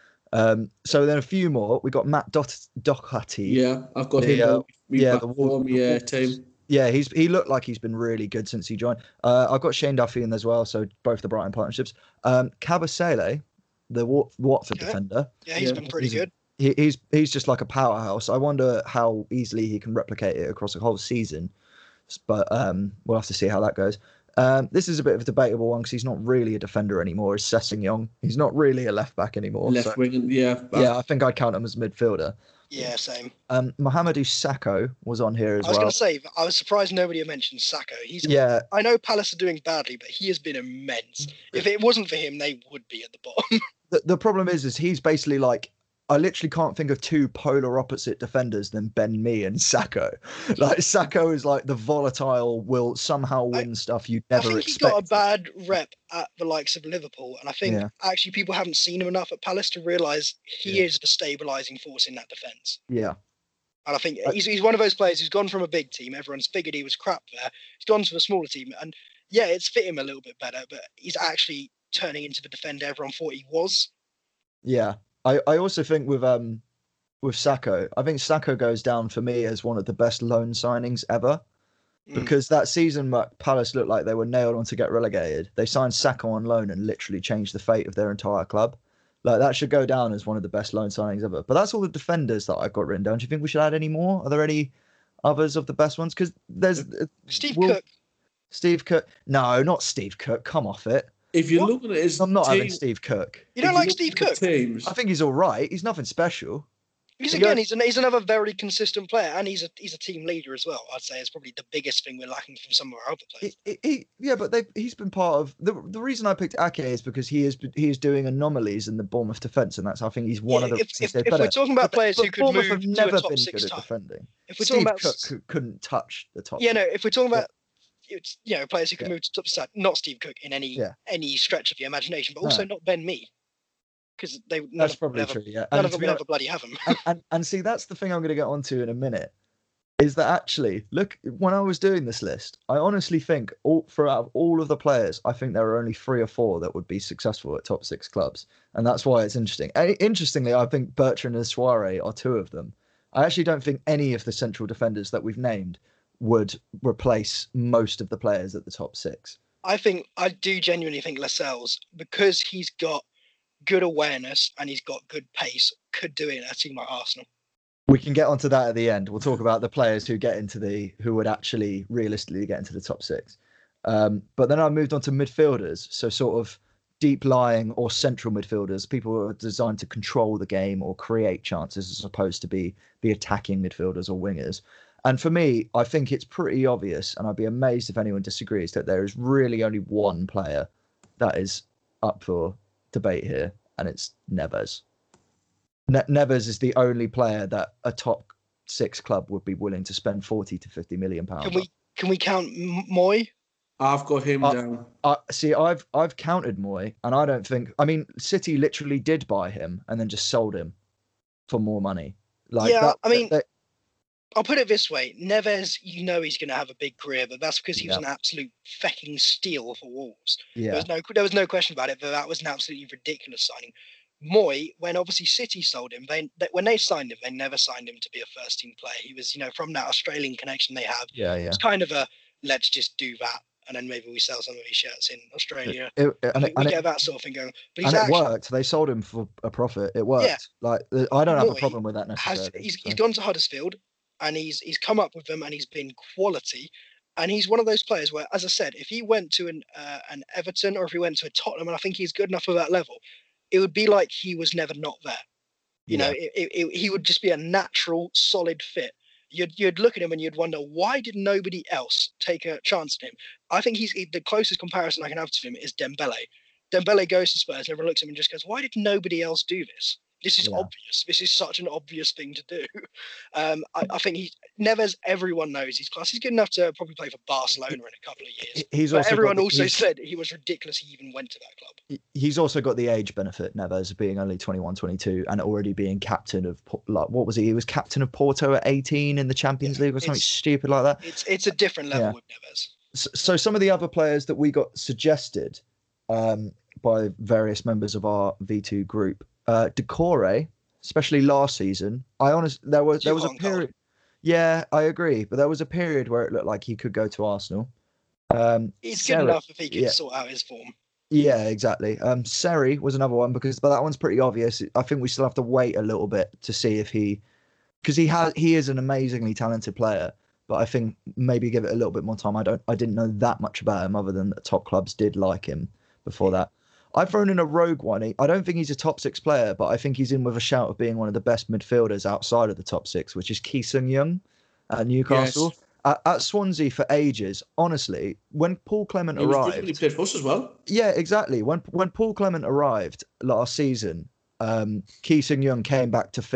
So then a few more. We got Matt Doherty. Yeah, I've got him. The team. Yeah, he looked like he's been really good since he joined. I've got Shane Duffy in as well, so both the Brighton partnerships. Kabasele, the Watford defender. Yeah, he's been pretty good. He's just like a powerhouse. I wonder how easily he can replicate it across a whole season, but we'll have to see how that goes. This is a bit of a debatable one because he's not really a defender anymore. Is Sessegnon. He's not really a left back anymore. Left wing, yeah. Yeah, I think I'd count him as midfielder. Yeah, same. Mohamedou Sakho was on here as well. I was going to say, I was surprised nobody had mentioned Sakho. I know Palace are doing badly, but he has been immense. If it wasn't for him, they would be at the bottom. The problem is he's basically like, I literally can't think of two polar opposite defenders than Ben Mee and Sakho. Like Sakho is like the volatile, will somehow win stuff you never expect. I think he got a bad rep at the likes of Liverpool, and I think actually people haven't seen him enough at Palace to realise he is the stabilising force in that defence. Yeah. And I think he's one of those players who's gone from a big team. Everyone's figured he was crap there. He's gone to a smaller team, and yeah, it's fit him a little bit better, but he's actually turning into the defender everyone thought he was. Yeah. I also think with Sakho, I think Sakho goes down for me as one of the best loan signings ever. Because that season Palace looked like they were nailed on to get relegated. They signed Sakho on loan and literally changed the fate of their entire club. Like that should go down as one of the best loan signings ever. But that's all the defenders that I've got written down. Do you think we should add any more? Are there any others of the best ones? Because there's Cook. Steve Cook. No, not Steve Cook. Come off it. If you're looking at his I'm not having Steve Cook. You don't like Steve Cook? I think he's all right. He's nothing special. He's another very consistent player, and he's a team leader as well. I'd say it's probably the biggest thing we're lacking from some of our other players. But he's been part of the reason I picked Ake is because he is doing anomalies in the Bournemouth defence, and I think he's one of the. If we're talking about players who could move have to never a top been six good at time, defending. If we're Steve talking about Cook couldn't touch the top. Yeah, no. If we're talking about players who can move to top side, not Steve Cook in any stretch of the imagination, but also not Ben Mee. Because that's probably true. Yeah, none of them will ever bloody have him. and see, that's the thing I'm going to get onto in a minute. Is that actually look when I was doing this list, I honestly think throughout all of the players, I think there are only 3 or 4 that would be successful at top 6 clubs, and that's why it's interesting. Interestingly, I think Bertrand and Suarez are 2 of them. I actually don't think any of the central defenders that we've named would replace most of the players at the top 6. I do genuinely think Lascelles, because he's got good awareness and he's got good pace, could do it in a team like Arsenal. We can get onto that at the end. We'll talk about the players who would actually realistically get into the top 6. But then I moved on to midfielders, so sort of deep lying or central midfielders, people who are designed to control the game or create chances as opposed to be attacking midfielders or wingers. And for me, I think it's pretty obvious, and I'd be amazed if anyone disagrees, that there is really only one player that is up for debate here, and it's Neves. Neves is the only player that a top 6 club would be willing to spend 40 to 50 million pounds. Can we count Moy? I've got him down. See, I've counted Moy, and I don't think. I mean, City literally did buy him and then just sold him for more money. I'll put it this way: Neves, he's going to have a big career, but that's because he was an absolute fecking steal for Wolves. Yeah. There was no question about it. But that was an absolutely ridiculous signing. Moy, when obviously City sold him, when they signed him, they never signed him to be a first team player. He was, from that Australian connection they have. Yeah. It's kind of a let's just do that, and then maybe we sell some of these shirts in Australia. We get that sort of thing going. But it worked. They sold him for a profit. It worked. Yeah. Like I don't have a problem with that necessarily. He's gone to Huddersfield, and he's come up with them, and he's been quality. And he's one of those players where, as I said, if he went to an Everton or if he went to a Tottenham, and I think he's good enough for that level, it would be like he was never not there. He would just be a natural, solid fit. You'd look at him and you'd wonder, why did nobody else take a chance on him? I think he's the closest comparison I can have to him is Dembele. Dembele goes to Spurs and everyone looks at him and just goes, why did nobody else do this? This is obvious. This is such an obvious thing to do. I think Neves, everyone knows he's class. He's good enough to probably play for Barcelona in a couple of years. Everyone also said he was ridiculous he even went to that club. He's also got the age benefit, Neves, being only 21, 22, and already being captain of, what was he? He was captain of Porto at 18 in the Champions League or something stupid like that. It's a different level with Neves. So some of the other players that we got suggested by various members of our V2 group, Decore, especially last season, there was a period. Yeah, I agree, but there was a period where it looked like he could go to Arsenal. He's good enough if he can sort out his form. Yeah, exactly. Seri was another one but that one's pretty obvious. I think we still have to wait a little bit to see if because he is an amazingly talented player, but I think maybe give it a little bit more time. I didn't know that much about him other than that top clubs did like him before that. I've thrown in a rogue one. I don't think he's a top 6 player, but I think he's in with a shout of being one of the best midfielders outside of the top 6, which is Ki Sung-young at Newcastle. Yes. At Swansea for ages, honestly, when Paul Clement arrived... He played for us as well. Yeah, exactly. When Paul Clement arrived last season, Ki Sung-young came back to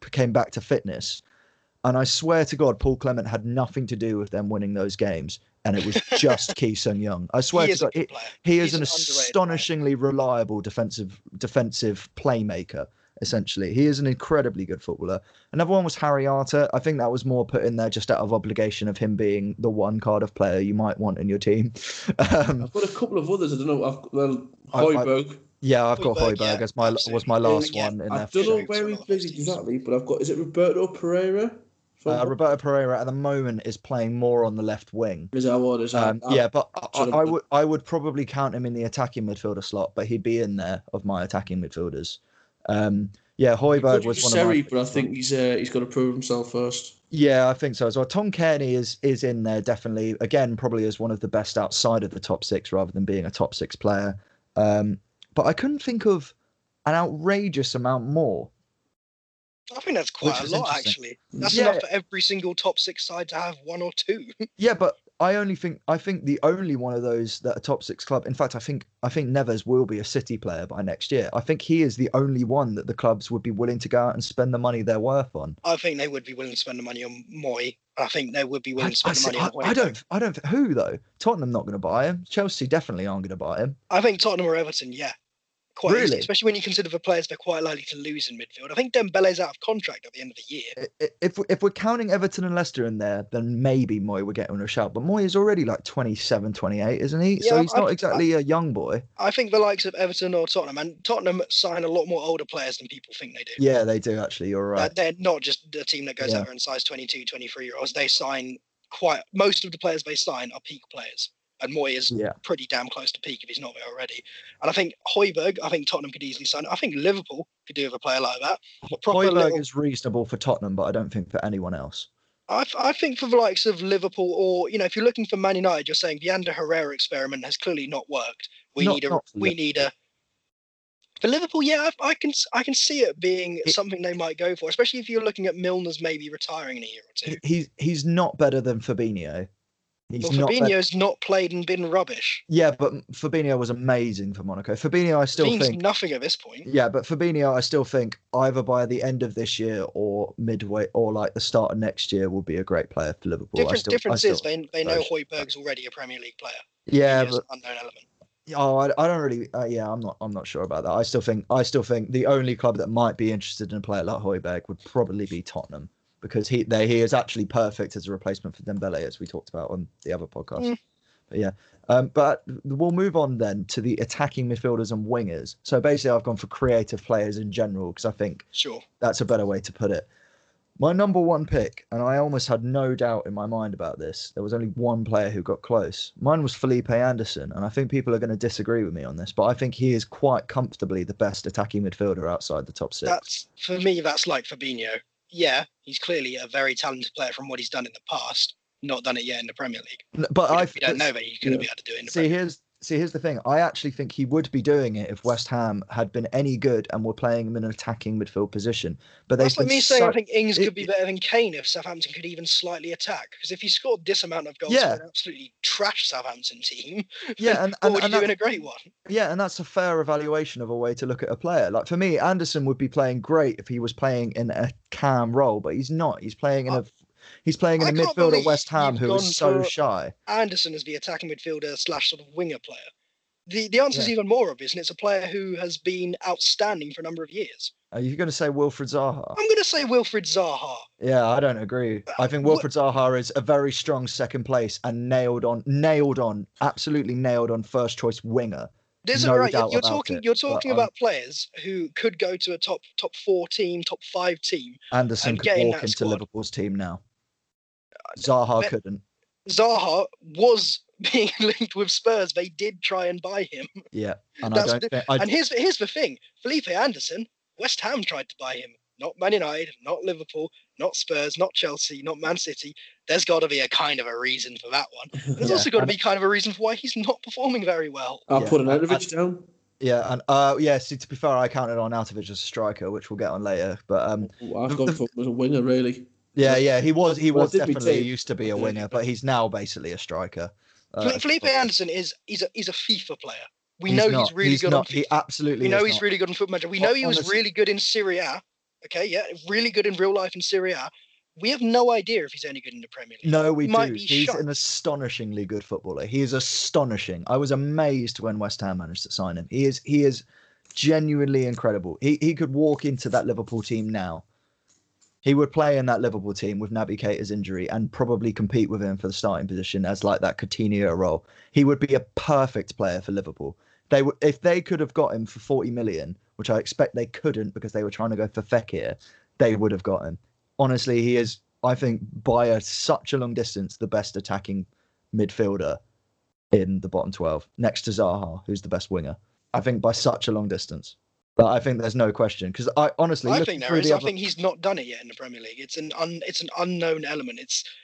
fitness. And I swear to God, Paul Clement had nothing to do with them winning those games. And it was just Ki Sung-young. I swear to God, he is an astonishingly reliable defensive playmaker, essentially. He is an incredibly good footballer. Another one was Harry Arter. I think that was more put in there just out of obligation of him being the one Cardiff player you might want in your team. I've got a couple of others. I don't know. Højbjerg. I've got Højbjerg as my last one in there. I don't know where he plays exactly, but I've got... Is it Roberto Pereira? Roberto Pereira at the moment is playing more on the left wing. But I would probably count him in the attacking midfielder slot, but he'd be in there of my attacking midfielders. Højbjerg was one of my... But I think he's got to prove himself first. Yeah, I think so as well. Tom Cairney is in there definitely. Again, probably as one of the best outside of the top 6 rather than being a top 6 player. But I couldn't think of an outrageous amount more. I think that's quite a lot, actually. That's enough for every single top 6 side to have 1 or 2. Yeah, but I think the only one of those that a top 6 club. In fact, I think Neves will be a City player by next year. I think he is the only one that the clubs would be willing to go out and spend the money they're worth on. I think they would be willing to spend the money on Moy. I think they would be willing to spend the money on Højbjerg. I don't. Who though? Tottenham not going to buy him. Chelsea definitely aren't going to buy him. I think Tottenham or Everton, yeah. Quite really? Easy, especially when you consider the players they're quite likely to lose in midfield. I think Dembele's out of contract at the end of the year. If we're counting Everton and Leicester in there, then maybe Moy would get on a shout. But Moy is already like 27, 28, isn't he? Yeah, so he's not exactly a young boy. I think the likes of Everton or Tottenham, and Tottenham sign a lot more older players than people think they do. Yeah, they do actually. You're right. They're not just a team that goes out there and signs 22, 23-year-olds. They sign most of the players they sign are peak players. And Moy is pretty damn close to peak if he's not there already. And I think Højbjerg, Tottenham could easily sign. I think Liverpool could do with a player like that. Højbjerg is reasonable for Tottenham, but I don't think for anyone else. I think for the likes of Liverpool, or if you're looking for Man United, you're saying the Ander Herrera experiment has clearly not worked. We need a. For Liverpool, I can see it being something they might go for, especially if you're looking at Milner's maybe retiring in a year or two. He's not better than Fabinho. Fabinho's not played and been rubbish. Yeah, but Fabinho was amazing for Monaco. Fabinho, I still think nothing at this point. Yeah, but Fabinho, I still think either by the end of this year or midway or like the start of next year will be a great player for Liverpool. Difference is they know Højbjerg's already a Premier League player. Yeah, but unknown element. Oh, I don't really. I'm not sure about that. I still think the only club that might be interested in a player like Højbjerg would probably be Tottenham. Because he is actually perfect as a replacement for Dembele, as we talked about on the other podcast. But we'll move on then to the attacking midfielders and wingers. So basically, I've gone for creative players in general because I think that's a better way to put it. My number one pick, and I almost had no doubt in my mind about this, there was only one player who got close. Mine was Felipe Anderson, and I think people are going to disagree with me on this, but I think he is quite comfortably the best attacking midfielder outside the top 6. For me, that's like Fabinho. Yeah, he's clearly a very talented player from what he's done in the past. Not done it yet in the Premier League. But I don't know that he's going to be able to do it in the Premier League. Here's the thing. I actually think he would be doing it if West Ham had been any good and were playing him in an attacking midfield position. But that's like me saying I think Ings could be better than Kane if Southampton could even slightly attack. Because if he scored this amount of goals for an absolutely trash Southampton team, and you're doing a great one. Yeah, and that's a fair evaluation of a way to look at a player. Like for me, Anderson would be playing great if he was playing in a cam role, but he's not. He's playing in a midfield at West Ham who is so shy. Anderson is the attacking midfielder / sort of winger player. The answer is even more obvious, and it's a player who has been outstanding for a number of years. Are you going to say Wilfried Zaha? I'm going to say Wilfried Zaha. Yeah, I don't agree. I think Wilfried Zaha is a very strong second place and absolutely nailed on first choice winger. You're talking about players who could go to a top 4 team, top 5 team. Anderson could walk into Liverpool's team now. Zaha couldn't. Zaha was being linked with Spurs. They did try and buy him. Yeah, and here's the thing: Felipe Anderson, West Ham tried to buy him. not Man United, not Liverpool, not Spurs, not Chelsea, not Man City, there's got to be a kind of a reason for that one. And there's also got to be kind of a reason for why he's not performing very well. I'll put Arnautovic down. Yeah, and see, to be fair, I counted on Arnautovic as a striker, which we'll get on later. But I've gone for as a winger, really. Yeah, he was definitely used to be a winger, but he's now basically a striker. Felipe Anderson he's a FIFA player. We know he's really good on FIFA. He absolutely. We know he's really good on Football Manager. We know he was really good in Serie A. Okay, yeah, really good in real life in Serie A. We have no idea if he's any good in the Premier League. No, we do. He's an astonishingly good footballer. He is astonishing. I was amazed when West Ham managed to sign him. He is genuinely incredible. He could walk into that Liverpool team now. He would play in that Liverpool team with Naby Keita's injury and probably compete with him for the starting position as like that Coutinho role. He would be a perfect player for Liverpool. If they could have got him for 40 million, which I expect they couldn't because they were trying to go for Fekir, they would have got him. Honestly, he is, I think, by such a long distance, the best attacking midfielder in the bottom 12, next to Zaha, who's the best winger. I think by such a long distance. But I think there's no question because I honestly, I think there is. I think he's not done it yet in the Premier League. It's an unknown element.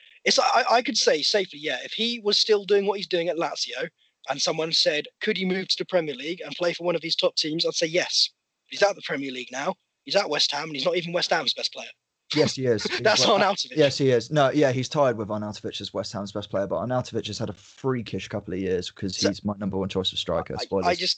I could say safely, yeah. If he was still doing what he's doing at Lazio, and someone said, could he move to the Premier League and play for one of these top teams? I'd say yes. He's at the Premier League now. He's at West Ham, and he's not even West Ham's best player. Yes, he is. That's Arnautovic. Yes, he is. No, yeah, he's tied with Arnautovic as West Ham's best player, but Arnautovic has had a freakish couple of years because he's my number one choice of striker. Spoilers.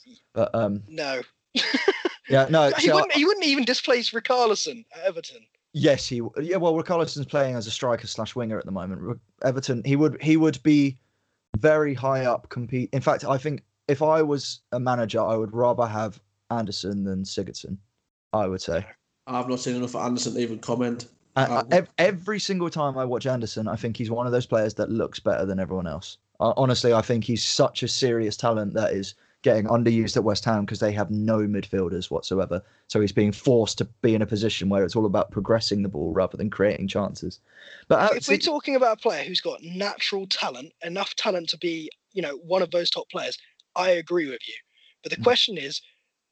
No. Yeah, no. He wouldn't even displace Richarlison at Everton. Yes, well, Richarlison's playing as a striker / winger at the moment. Everton, he would be very high up compete. In fact, I think if I was a manager, I would rather have Anderson than Sigurdsson, I would say. I've not seen enough of Anderson to even comment. Every single time I watch Anderson, I think he's one of those players that looks better than everyone else. Honestly, I think he's such a serious talent that is getting underused at West Ham because they have no midfielders whatsoever. So he's being forced to be in a position where it's all about progressing the ball rather than creating chances. But if we're talking about a player who's got natural talent, enough talent to be, one of those top players, I agree with you. But the question is,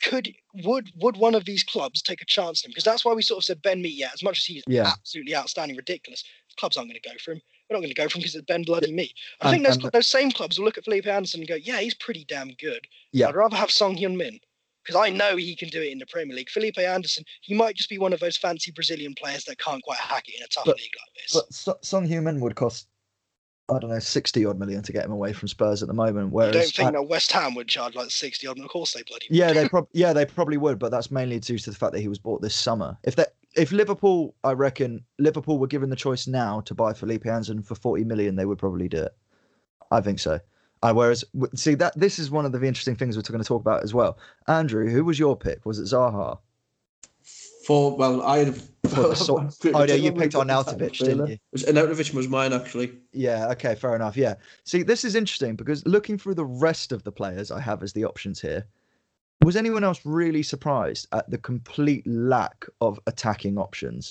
would one of these clubs take a chance on him? Because that's why we sort of said Ben Mee, as much as he's absolutely outstanding, ridiculous, clubs aren't going to go for him. We're not going to go for him because it's Ben bloody Mee. I think those same clubs will look at Felipe Anderson and go, yeah, he's pretty damn good. Yeah. I'd rather have Son Heung-min because I know he can do it in the Premier League. Felipe Anderson, he might just be one of those fancy Brazilian players that can't quite hack it in a tough league like this. But Son Heung-min would cost, I don't know, 60 odd million to get him away from Spurs at the moment. Whereas you don't think that West Ham would charge like 60 odd? Of course they bloody would. Yeah, they probably would, but that's mainly due to the fact that he was bought this summer. If Liverpool, I reckon Liverpool were given the choice now to buy Felipe Anderson for 40 million, they would probably do it. I think so. Whereas, see, this is one of the interesting things we're going to talk about as well. Andrew, who was your pick? Was it Zaha? You picked Arnautovic, didn't you? Arnautovic was mine, actually. Yeah, okay, fair enough. Yeah. See, this is interesting because looking through the rest of the players I have as the options here, was anyone else really surprised at the complete lack of attacking options?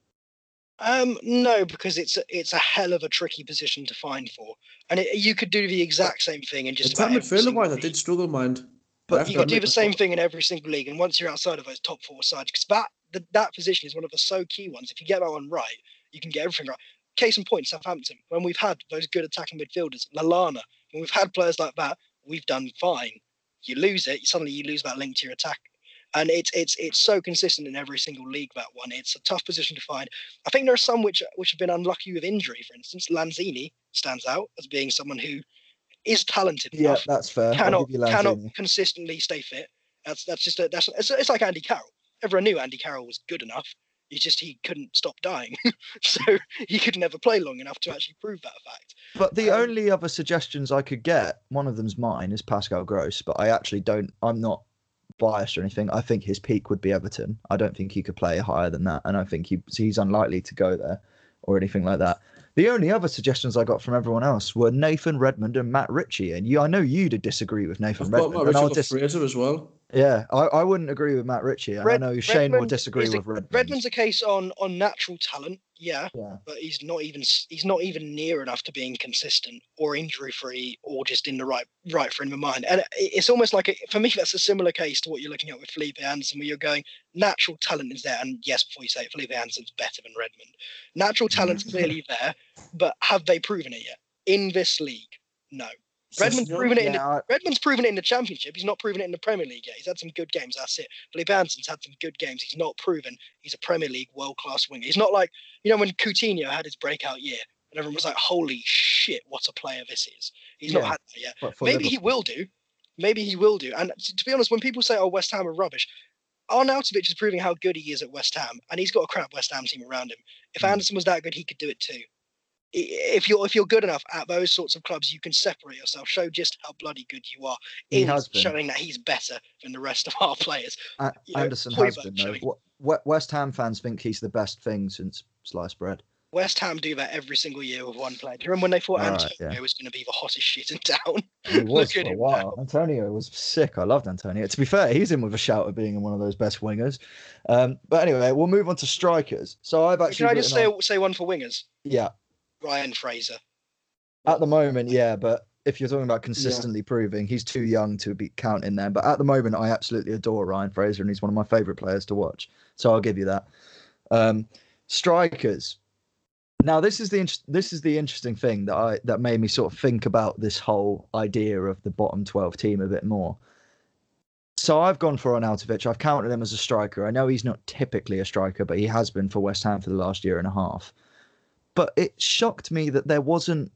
No, because it's a hell of a tricky position to find for, and you could do the exact same thing in just about every single league. I did struggle, mind. But you could do the same thing in every single league, and once you're outside of those top four sides, because that position is one of the so key ones. If you get that one right, you can get everything right. Case in point, Southampton. When we've had those good attacking midfielders, Lallana, when we've had players like that, we've done fine. You lose it, suddenly you lose that link to your attack. And it's so consistent in every single league, that one. It's a tough position to find. I think there are some which have been unlucky with injury. For instance, Lanzini stands out as being someone who is talented enough. Yeah, that's fair. Cannot consistently stay fit. It's like Andy Carroll. Everyone knew Andy Carroll was good enough. It's just he couldn't stop dying. So he could never play long enough to actually prove that fact. But the only other suggestions I could get, one of them's mine, is Pascal Gross. But I'm not biased or anything. I think his peak would be Everton. I don't think he could play higher than that. And I think he's unlikely to go there or anything like that. The only other suggestions I got from everyone else were Nathan Redmond and Matt Ritchie. And I know you did disagree with Nathan Redmond. I've got Fraser as well. Yeah, I wouldn't agree with Matt Ritchie, and I know Shane will disagree with Redmond. Redmond's a case on natural talent, Yeah. but he's not even near enough to being consistent or injury free or just in the right frame of mind. And it's almost like for me that's a similar case to what you're looking at with Felipe Anderson, where you're going natural talent is there, and yes, before you say it, Felipe Anderson's better than Redmond. Natural talent's clearly there, but have they proven it yet in this league? No. Redmond's proven it in the Championship. He's not proven it in the Premier League yet. He's had some good games. That's it. Felipe Anderson's had some good games. He's not proven he's a Premier League world-class winger. He's not like, when Coutinho had his breakout year and everyone was like, holy shit, what a player this is. He's not had that yet. Maybe he will do. And to be honest, when people say, oh, West Ham are rubbish, Arnautovic is proving how good he is at West Ham, and he's got a crap West Ham team around him. If Anderson was that good, he could do it too. If you're good enough at those sorts of clubs, you can separate yourself, show just how bloody good you are. Showing that he's better than the rest of our players. Anderson has been, though. West Ham fans think he's the best thing since sliced bread. West Ham do that every single year with one player. Do you remember when they thought Antonio was going to be the hottest shit in town? He was for a while. Antonio was sick. I loved Antonio. To be fair, he's in with a shout of being one of those best wingers. But anyway, we'll move on to strikers. So I've actually... Can I just say one for wingers? Yeah. Ryan Fraser. At the moment, yeah, but if you're talking about consistently proving, he's too young to be counting there. But at the moment, I absolutely adore Ryan Fraser, and he's one of my favourite players to watch. So I'll give you that. Strikers. Now, this is the interesting thing that made me sort of think about this whole idea of the bottom 12 team a bit more. So I've gone for Arnautovic. I've counted him as a striker. I know he's not typically a striker, but he has been for West Ham for the last year and a half. But it shocked me that there wasn't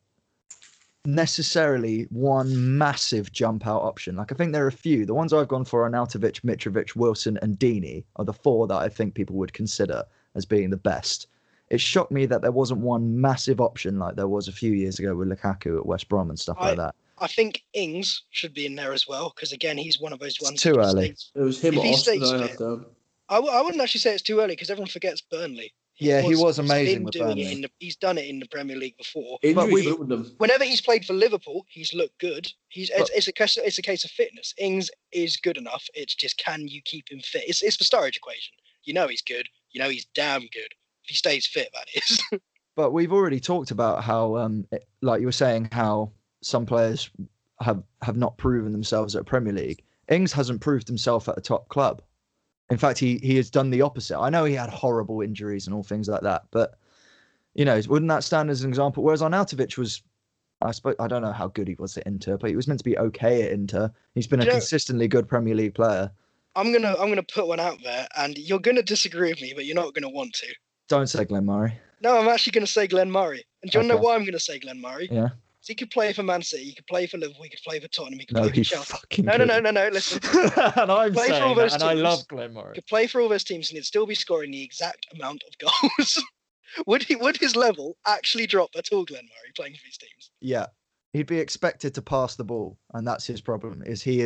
necessarily one massive jump out option. Like, I think there are a few. The ones I've gone for are Arnautovic, Mitrovic, Wilson, and Deeney are the four that I think people would consider as being the best. It shocked me that there wasn't one massive option like there was a few years ago with Lukaku at West Brom and stuff like that. I think Ings should be in there as well, because again, he's one of those ones. It's too early. It was him or Austin I had down. I wouldn't actually say it's too early, because everyone forgets Burnley. He was amazing with Burnley. He's done it in the Premier League before. Whenever he's played for Liverpool, he's looked good. It's a case of fitness. Ings is good enough. It's just, can you keep him fit? It's the Sturridge equation. He's good. He's damn good. If he stays fit, that is. But we've already talked about how, like you were saying, how some players have not proven themselves at Premier League. Ings hasn't proved himself at a top club. In fact, he has done the opposite. I know he had horrible injuries and all things like that, but wouldn't that stand as an example? Whereas Arnautovic was, I don't know how good he was at Inter, but he was meant to be okay at Inter. He's been a consistently good Premier League player. I'm gonna put one out there, and you're gonna disagree with me, but you're not gonna want to. Don't say Glenn Murray. No, I'm actually gonna say Glenn Murray. And do you want to know why I'm gonna say Glenn Murray? Yeah. So he could play for Man City, he could play for Liverpool, he could play for Tottenham, he could play for Chelsea. No, listen. And I'm saying that, and I love Glenn Murray. He could play for all those teams and he'd still be scoring the exact amount of goals. Would his level actually drop at all, Glenn Murray, playing for these teams? Yeah. He'd be expected to pass the ball, and that's his problem.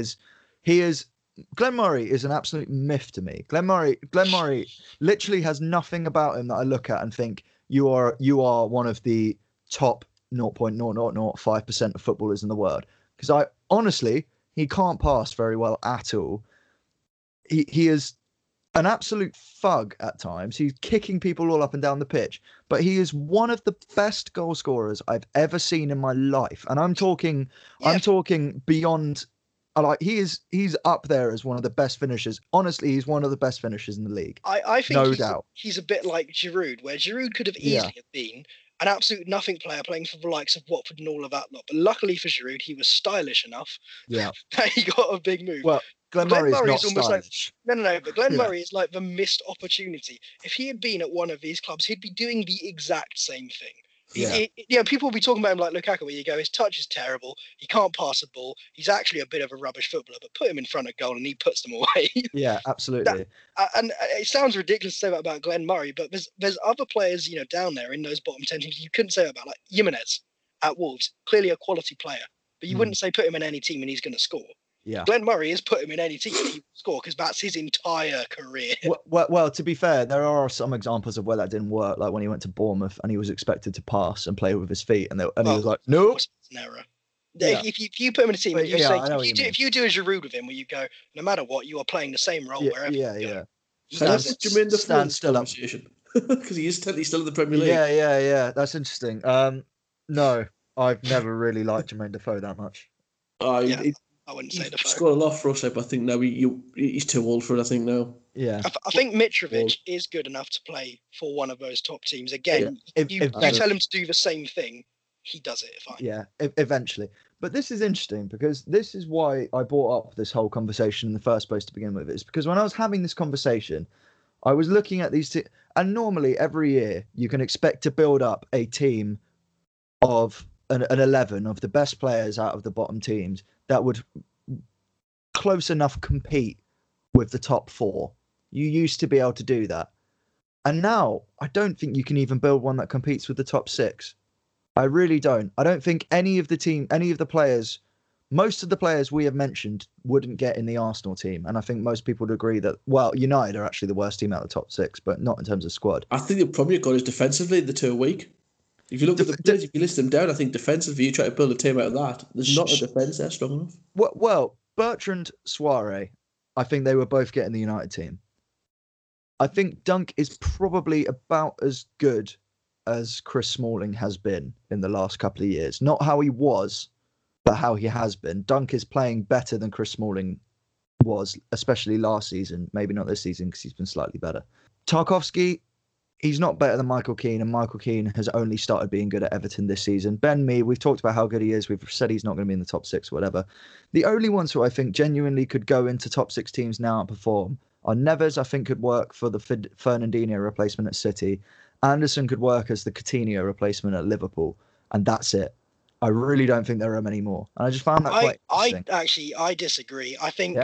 Glenn Murray is an absolute myth to me. Glenn Murray literally has nothing about him that I look at and think you are one of the top 0.0005% of footballers in the world. Because he can't pass very well at all. He is an absolute thug at times. He's kicking people all up and down the pitch, but he is one of the best goal scorers I've ever seen in my life. And I'm talking beyond. He's up there as one of the best finishers. Honestly, he's one of the best finishers in the league. I think no doubt. He's a bit like Giroud, where Giroud could have easily have been an absolute nothing player playing for the likes of Watford and all of that lot. But luckily for Giroud, he was stylish enough that he got a big move. Well, Glenn Murray is not stylish. No, but Glenn Murray is like the missed opportunity. If he had been at one of these clubs, he'd be doing the exact same thing. People will be talking about him like Lukaku, where you go, his touch is terrible, he can't pass a ball, he's actually a bit of a rubbish footballer, but put him in front of goal and he puts them away. Yeah, absolutely. And it sounds ridiculous to say that about Glenn Murray, but there's other players, down there in those bottom 10 teams you couldn't say that about, like Jimenez at Wolves, clearly a quality player, but you wouldn't say put him in any team and he's going to score. Yeah. Glenn Murray has put him in any team and he will score, because that's his entire career. Well, to be fair, there are some examples of where that didn't work, like when he went to Bournemouth and he was expected to pass and play with his feet, and he was like, nope. It's an error. If you put him in a team, But, you yeah, say I know what you mean. if you do a Giroud with him, where you go, no matter what, you are playing the same role wherever you go. He Can I does put it. Jermaine Defoe in Stand this still up. conversation? Because he's technically still in the Premier League. Yeah. That's interesting. No, I've never really liked Jermaine Defoe that much. Yeah, I wouldn't say He's Defoe. scored a lot for us, but I think now he's too old for it. I think now. Yeah. I think Mitrovic is good enough to play for one of those top teams. Again, you tell him to do the same thing, he does it fine. Yeah, eventually. But this is interesting because this is why I brought up this whole conversation in the first place to begin with. Is because when I was having this conversation, I was looking at these and normally every year you can expect to build up a team of an 11 of the best players out of the bottom teams that would close enough compete with the top 4. You used to be able to do that. And now I don't think you can even build one that competes with the top 6. I really don't. I don't think any of the players, most of the players we have mentioned wouldn't get in the Arsenal team. And I think most people would agree that, well, United are actually the worst team out of the top 6, but not in terms of squad. I think the problem you've got is defensively, the 2 are weak. If you look at the players, if you list them down, I think defensively, you try to build a team out of that. There's not a defence there strong enough. Well, Bertrand, Suarez, I think they were both getting the United team. I think Dunk is probably about as good as Chris Smalling has been in the last couple of years. Not how he was, but how he has been. Dunk is playing better than Chris Smalling was, especially last season. Maybe not this season because he's been slightly better. Tarkowski, he's not better than Michael Keane, and Michael Keane has only started being good at Everton this season. Ben Mee, we've talked about how good he is. We've said he's not going to be in the top 6 or whatever. The only ones who I think genuinely could go into top 6 teams now and perform are Neves, I think, could work for the Fernandinho replacement at City. Anderson could work as the Coutinho replacement at Liverpool, and that's it. I really don't think there are many more. And I just found that quite interesting. I disagree. I think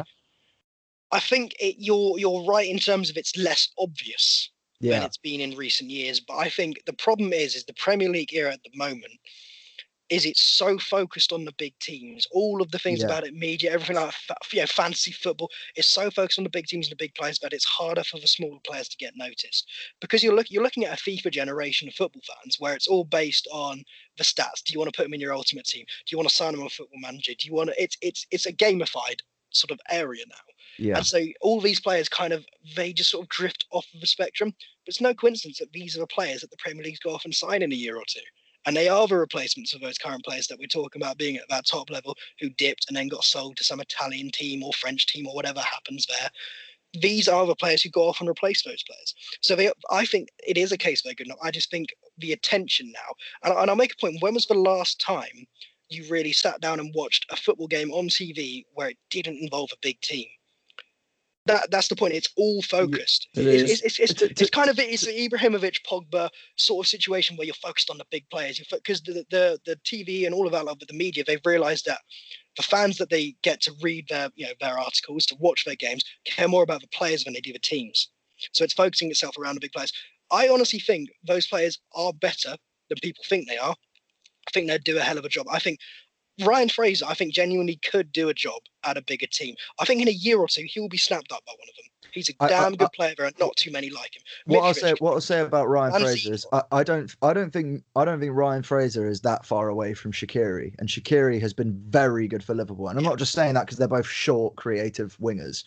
you're right in terms of it's less obvious than it's been in recent years. But I think the problem is the Premier League era at the moment is it's so focused on the big teams. All of the things about it, media, everything like fantasy football is so focused on the big teams and the big players that it's harder for the smaller players to get noticed. Because you're looking at a FIFA generation of football fans where it's all based on the stats. Do you want to put them in your ultimate team? Do you want to sign them on Football Manager? Do you want to? It's a gamified sort of area now. Yeah. And so all these players they just sort of drift off of the spectrum. But it's no coincidence that these are the players that the Premier League's go off and sign in a year or two. And they are the replacements of those current players that we're talking about being at that top level who dipped and then got sold to some Italian team or French team or whatever happens there. These are the players who go off and replace those players. So I think it is a case they're good enough. I just think the attention now, and I'll make a point, when was the last time you really sat down and watched a football game on TV where it didn't involve a big team? That's the point. It's all focused. It's kind of the Ibrahimovic, Pogba sort of situation where you're focused on the big players. Because the TV and all of that, like the media, they've realised that the fans that they get to read their articles, to watch their games, care more about the players than they do the teams. So it's focusing itself around the big players. I honestly think those players are better than people think they are. I think they'd do a hell of a job. I think Ryan Fraser, genuinely could do a job at a bigger team. I think in a year or two, he will be snapped up by one of them. He's a damn good player, and not too many like him. What I'll say about Ryan Fraser is I don't think Ryan Fraser is that far away from Shaqiri, and Shaqiri has been very good for Liverpool. And I'm not just saying that because they're both short, creative wingers.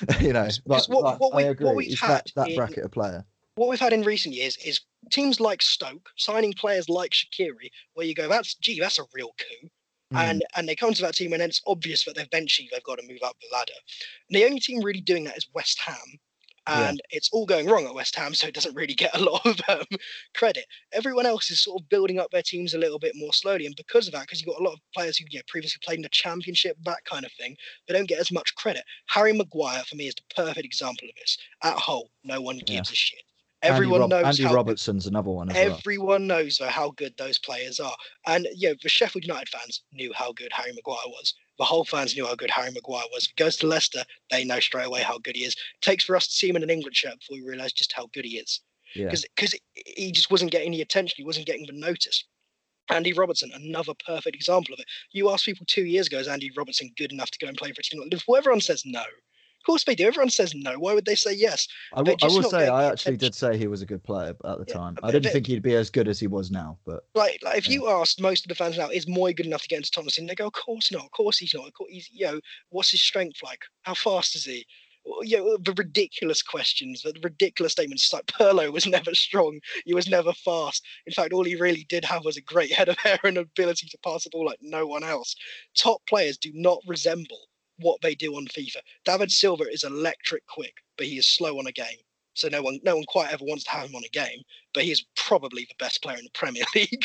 I agree. He's that bracket of player. What we've had in recent years is teams like Stoke signing players like Shaqiri, where you go, that's a real coup. And they come to that team, and then it's obvious that they've benched you. They've got to move up the ladder. And the only team really doing that is West Ham. And it's all going wrong at West Ham, so it doesn't really get a lot of credit. Everyone else is sort of building up their teams a little bit more slowly. And because of that, because you've got a lot of players who previously played in the Championship, that kind of thing, they don't get as much credit. Harry Maguire, for me, is the perfect example of this. At Hull, no one gives a shit. Everyone knows Andy Robertson's another one as well. Everyone knows how good those players are. And the Sheffield United fans knew how good Harry Maguire was. The Hull fans knew how good Harry Maguire was. If he goes to Leicester, they know straight away how good he is. It takes for us to see him in an England shirt before we realise just how good he is. Because he just wasn't getting the attention. He wasn't getting the notice. Andy Robertson, another perfect example of it. You asked people 2 years ago, is Andy Robertson good enough to go and play for a team like Liverpool? Everyone says no. Of course they do. Everyone says no. Why would they say yes? I will say, I actually did say he was a good player at the time. I didn't think he'd be as good as he was now. But like if you asked most of the fans now, is Moy good enough to get into Tottenham team? They go, of course not. Of course he's not. Of course he's, what's his strength like? How fast is he? The ridiculous questions, the ridiculous statements. Like Pirlo was never strong. He was never fast. In fact, all he really did have was a great head of hair and ability to pass the ball like no one else. Top players do not resemble what they do on FIFA. David Silva is electric quick, but he is slow on a game. So no one quite ever wants to have him on a game, but he is probably the best player in the Premier League.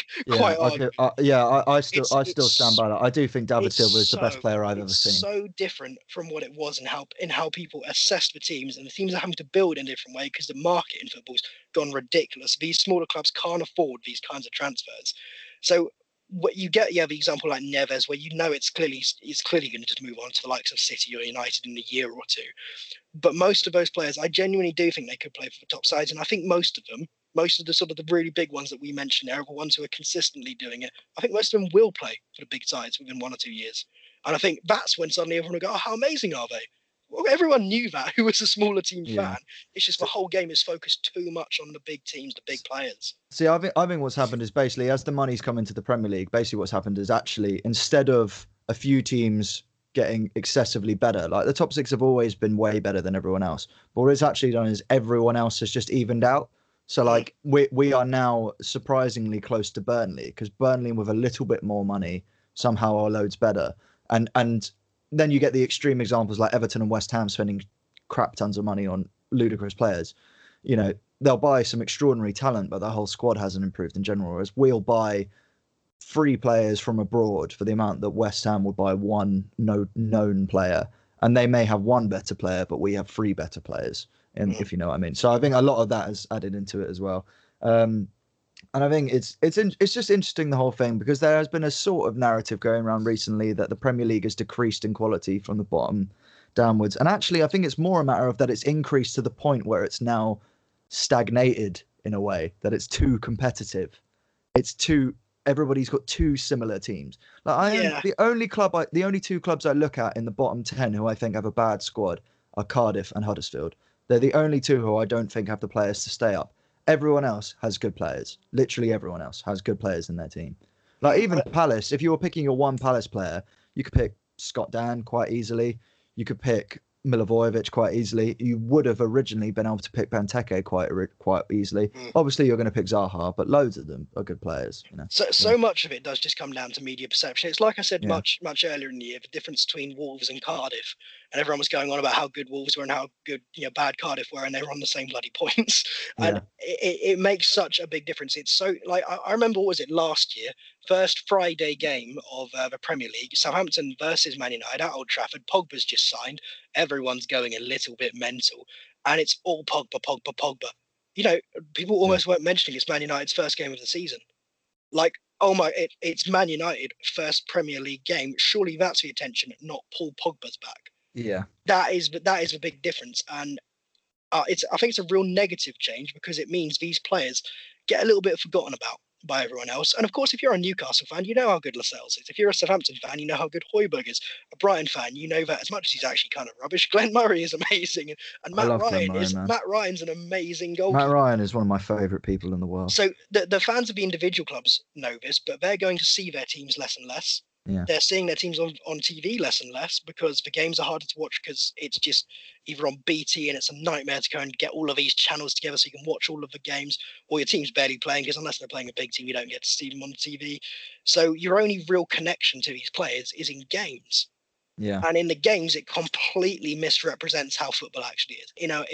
I still stand by that. I do think David Silva is the best player I've ever seen. It's so different from what it was in how people assess the teams, and the teams are having to build in a different way because the market in football's gone ridiculous. These smaller clubs can't afford these kinds of transfers. So what you get, the example like Neves, where it's clearly going to just move on to the likes of City or United in a year or two. But most of those players, I genuinely do think they could play for the top sides, and I think most of the sort of the really big ones that we mentioned there are the ones who are consistently doing it. I think most of them will play for the big sides within 1 or 2 years, and I think that's when suddenly everyone will go, "Oh, how amazing are they?" Well, everyone knew that who was a smaller team fan. It's just the whole game is focused too much on the big teams, the big players. See, I think what's happened is basically as the money's come into the Premier League, basically what's happened is actually instead of a few teams getting excessively better, like the top 6 have always been way better than everyone else. But what it's actually done is everyone else has just evened out. So like we are now surprisingly close to Burnley because Burnley with a little bit more money somehow are loads better. And then you get the extreme examples like Everton and West Ham spending crap tons of money on ludicrous players. They'll buy some extraordinary talent, but the whole squad hasn't improved in general. Whereas we'll buy 3 players from abroad for the amount that West Ham would buy one known player. And they may have 1 better player, but we have 3 better players, if you know what I mean. So I think a lot of that has added into it as well. And I think it's just interesting, the whole thing, because there has been a sort of narrative going around recently that the Premier League has decreased in quality from the bottom downwards. And actually, I think it's more a matter of that it's increased to the point where it's now stagnated in a way, that it's too competitive. Everybody's got 2 similar teams. The only 2 clubs I look at in the bottom 10 who I think have a bad squad are Cardiff and Huddersfield. They're the only 2 who I don't think have the players to stay up. Everyone else has good players. Literally everyone else has good players in their team. Like even Palace, if you were picking your 1 Palace player, you could pick Scott Dan quite easily. You could pick Milivojevic quite easily. You would have originally been able to pick Benteke quite easily. Obviously, you're going to pick Zaha, but loads of them are good players. So much of it does just come down to media perception. It's like I said much earlier in the year, the difference between Wolves and Cardiff, and everyone was going on about how good Wolves were and how good bad Cardiff were, and they were on the same bloody points. And it makes such a big difference. It's so like I remember, what was it, last year? First Friday game of the Premier League, Southampton versus Man United at Old Trafford. Pogba's just signed. Everyone's going a little bit mental, and it's all Pogba. People almost weren't mentioning it's Man United's first game of the season. Like, oh my, it's Man United first Premier League game. Surely that's the attention, not Paul Pogba's back. Yeah, that is a big difference, and I think it's a real negative change because it means these players get a little bit forgotten about by everyone else. And of course, if you're a Newcastle fan, you know how good Lascelles is. If you're a Southampton fan, you know how good Højbjerg is. A Brighton fan, you know that as much as he's actually kind of rubbish, Glenn Murray is amazing, and Matt Ryan's an amazing goalkeeper. Matt Ryan is one of my favourite people in the world. So the fans of the individual clubs know this, but they're going to see their teams less and less. Yeah. They're seeing their teams on TV less and less because the games are harder to watch because it's just either on BT and it's a nightmare to go and get all of these channels together so you can watch all of the games, or your team's barely playing because unless they're playing a big team, you don't get to see them on TV. So your only real connection to these players is in games. Yeah. And in the games, it completely misrepresents how football actually is.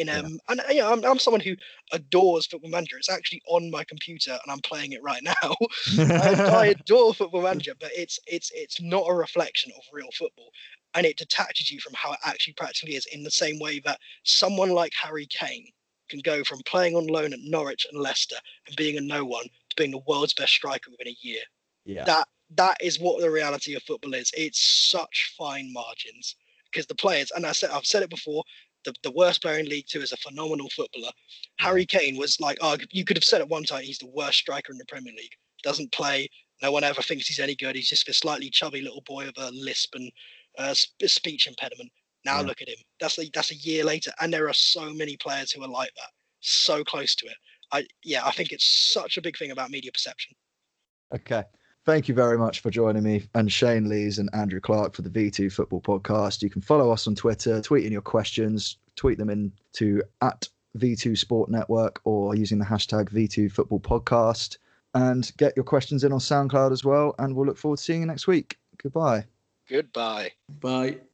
I'm someone who adores Football Manager. It's actually on my computer, and I'm playing it right now. I adore Football Manager, but it's not a reflection of real football, and it detaches you from how it actually practically is. In the same way that someone like Harry Kane can go from playing on loan at Norwich and Leicester and being a no one to being the world's best striker within a year. Yeah. That is what the reality of football is. It's such fine margins because the players, and I've said it before, the worst player in League Two is a phenomenal footballer. Harry Kane was like, you could have said at one time he's the worst striker in the Premier League. Doesn't play. No one ever thinks he's any good. He's just a slightly chubby little boy with a lisp and speech impediment. Now look at him. That's a year later, and there are so many players who are like that, so close to it. I think it's such a big thing about media perception. Okay. Thank you very much for joining me and Shane Lees and Andrew Clark for the V2 Football Podcast. You can follow us on Twitter, tweet in your questions, tweet them into @V2 Sport Network or using the hashtag V2 Football Podcast, and get your questions in on SoundCloud as well. And we'll look forward to seeing you next week. Goodbye. Goodbye. Bye.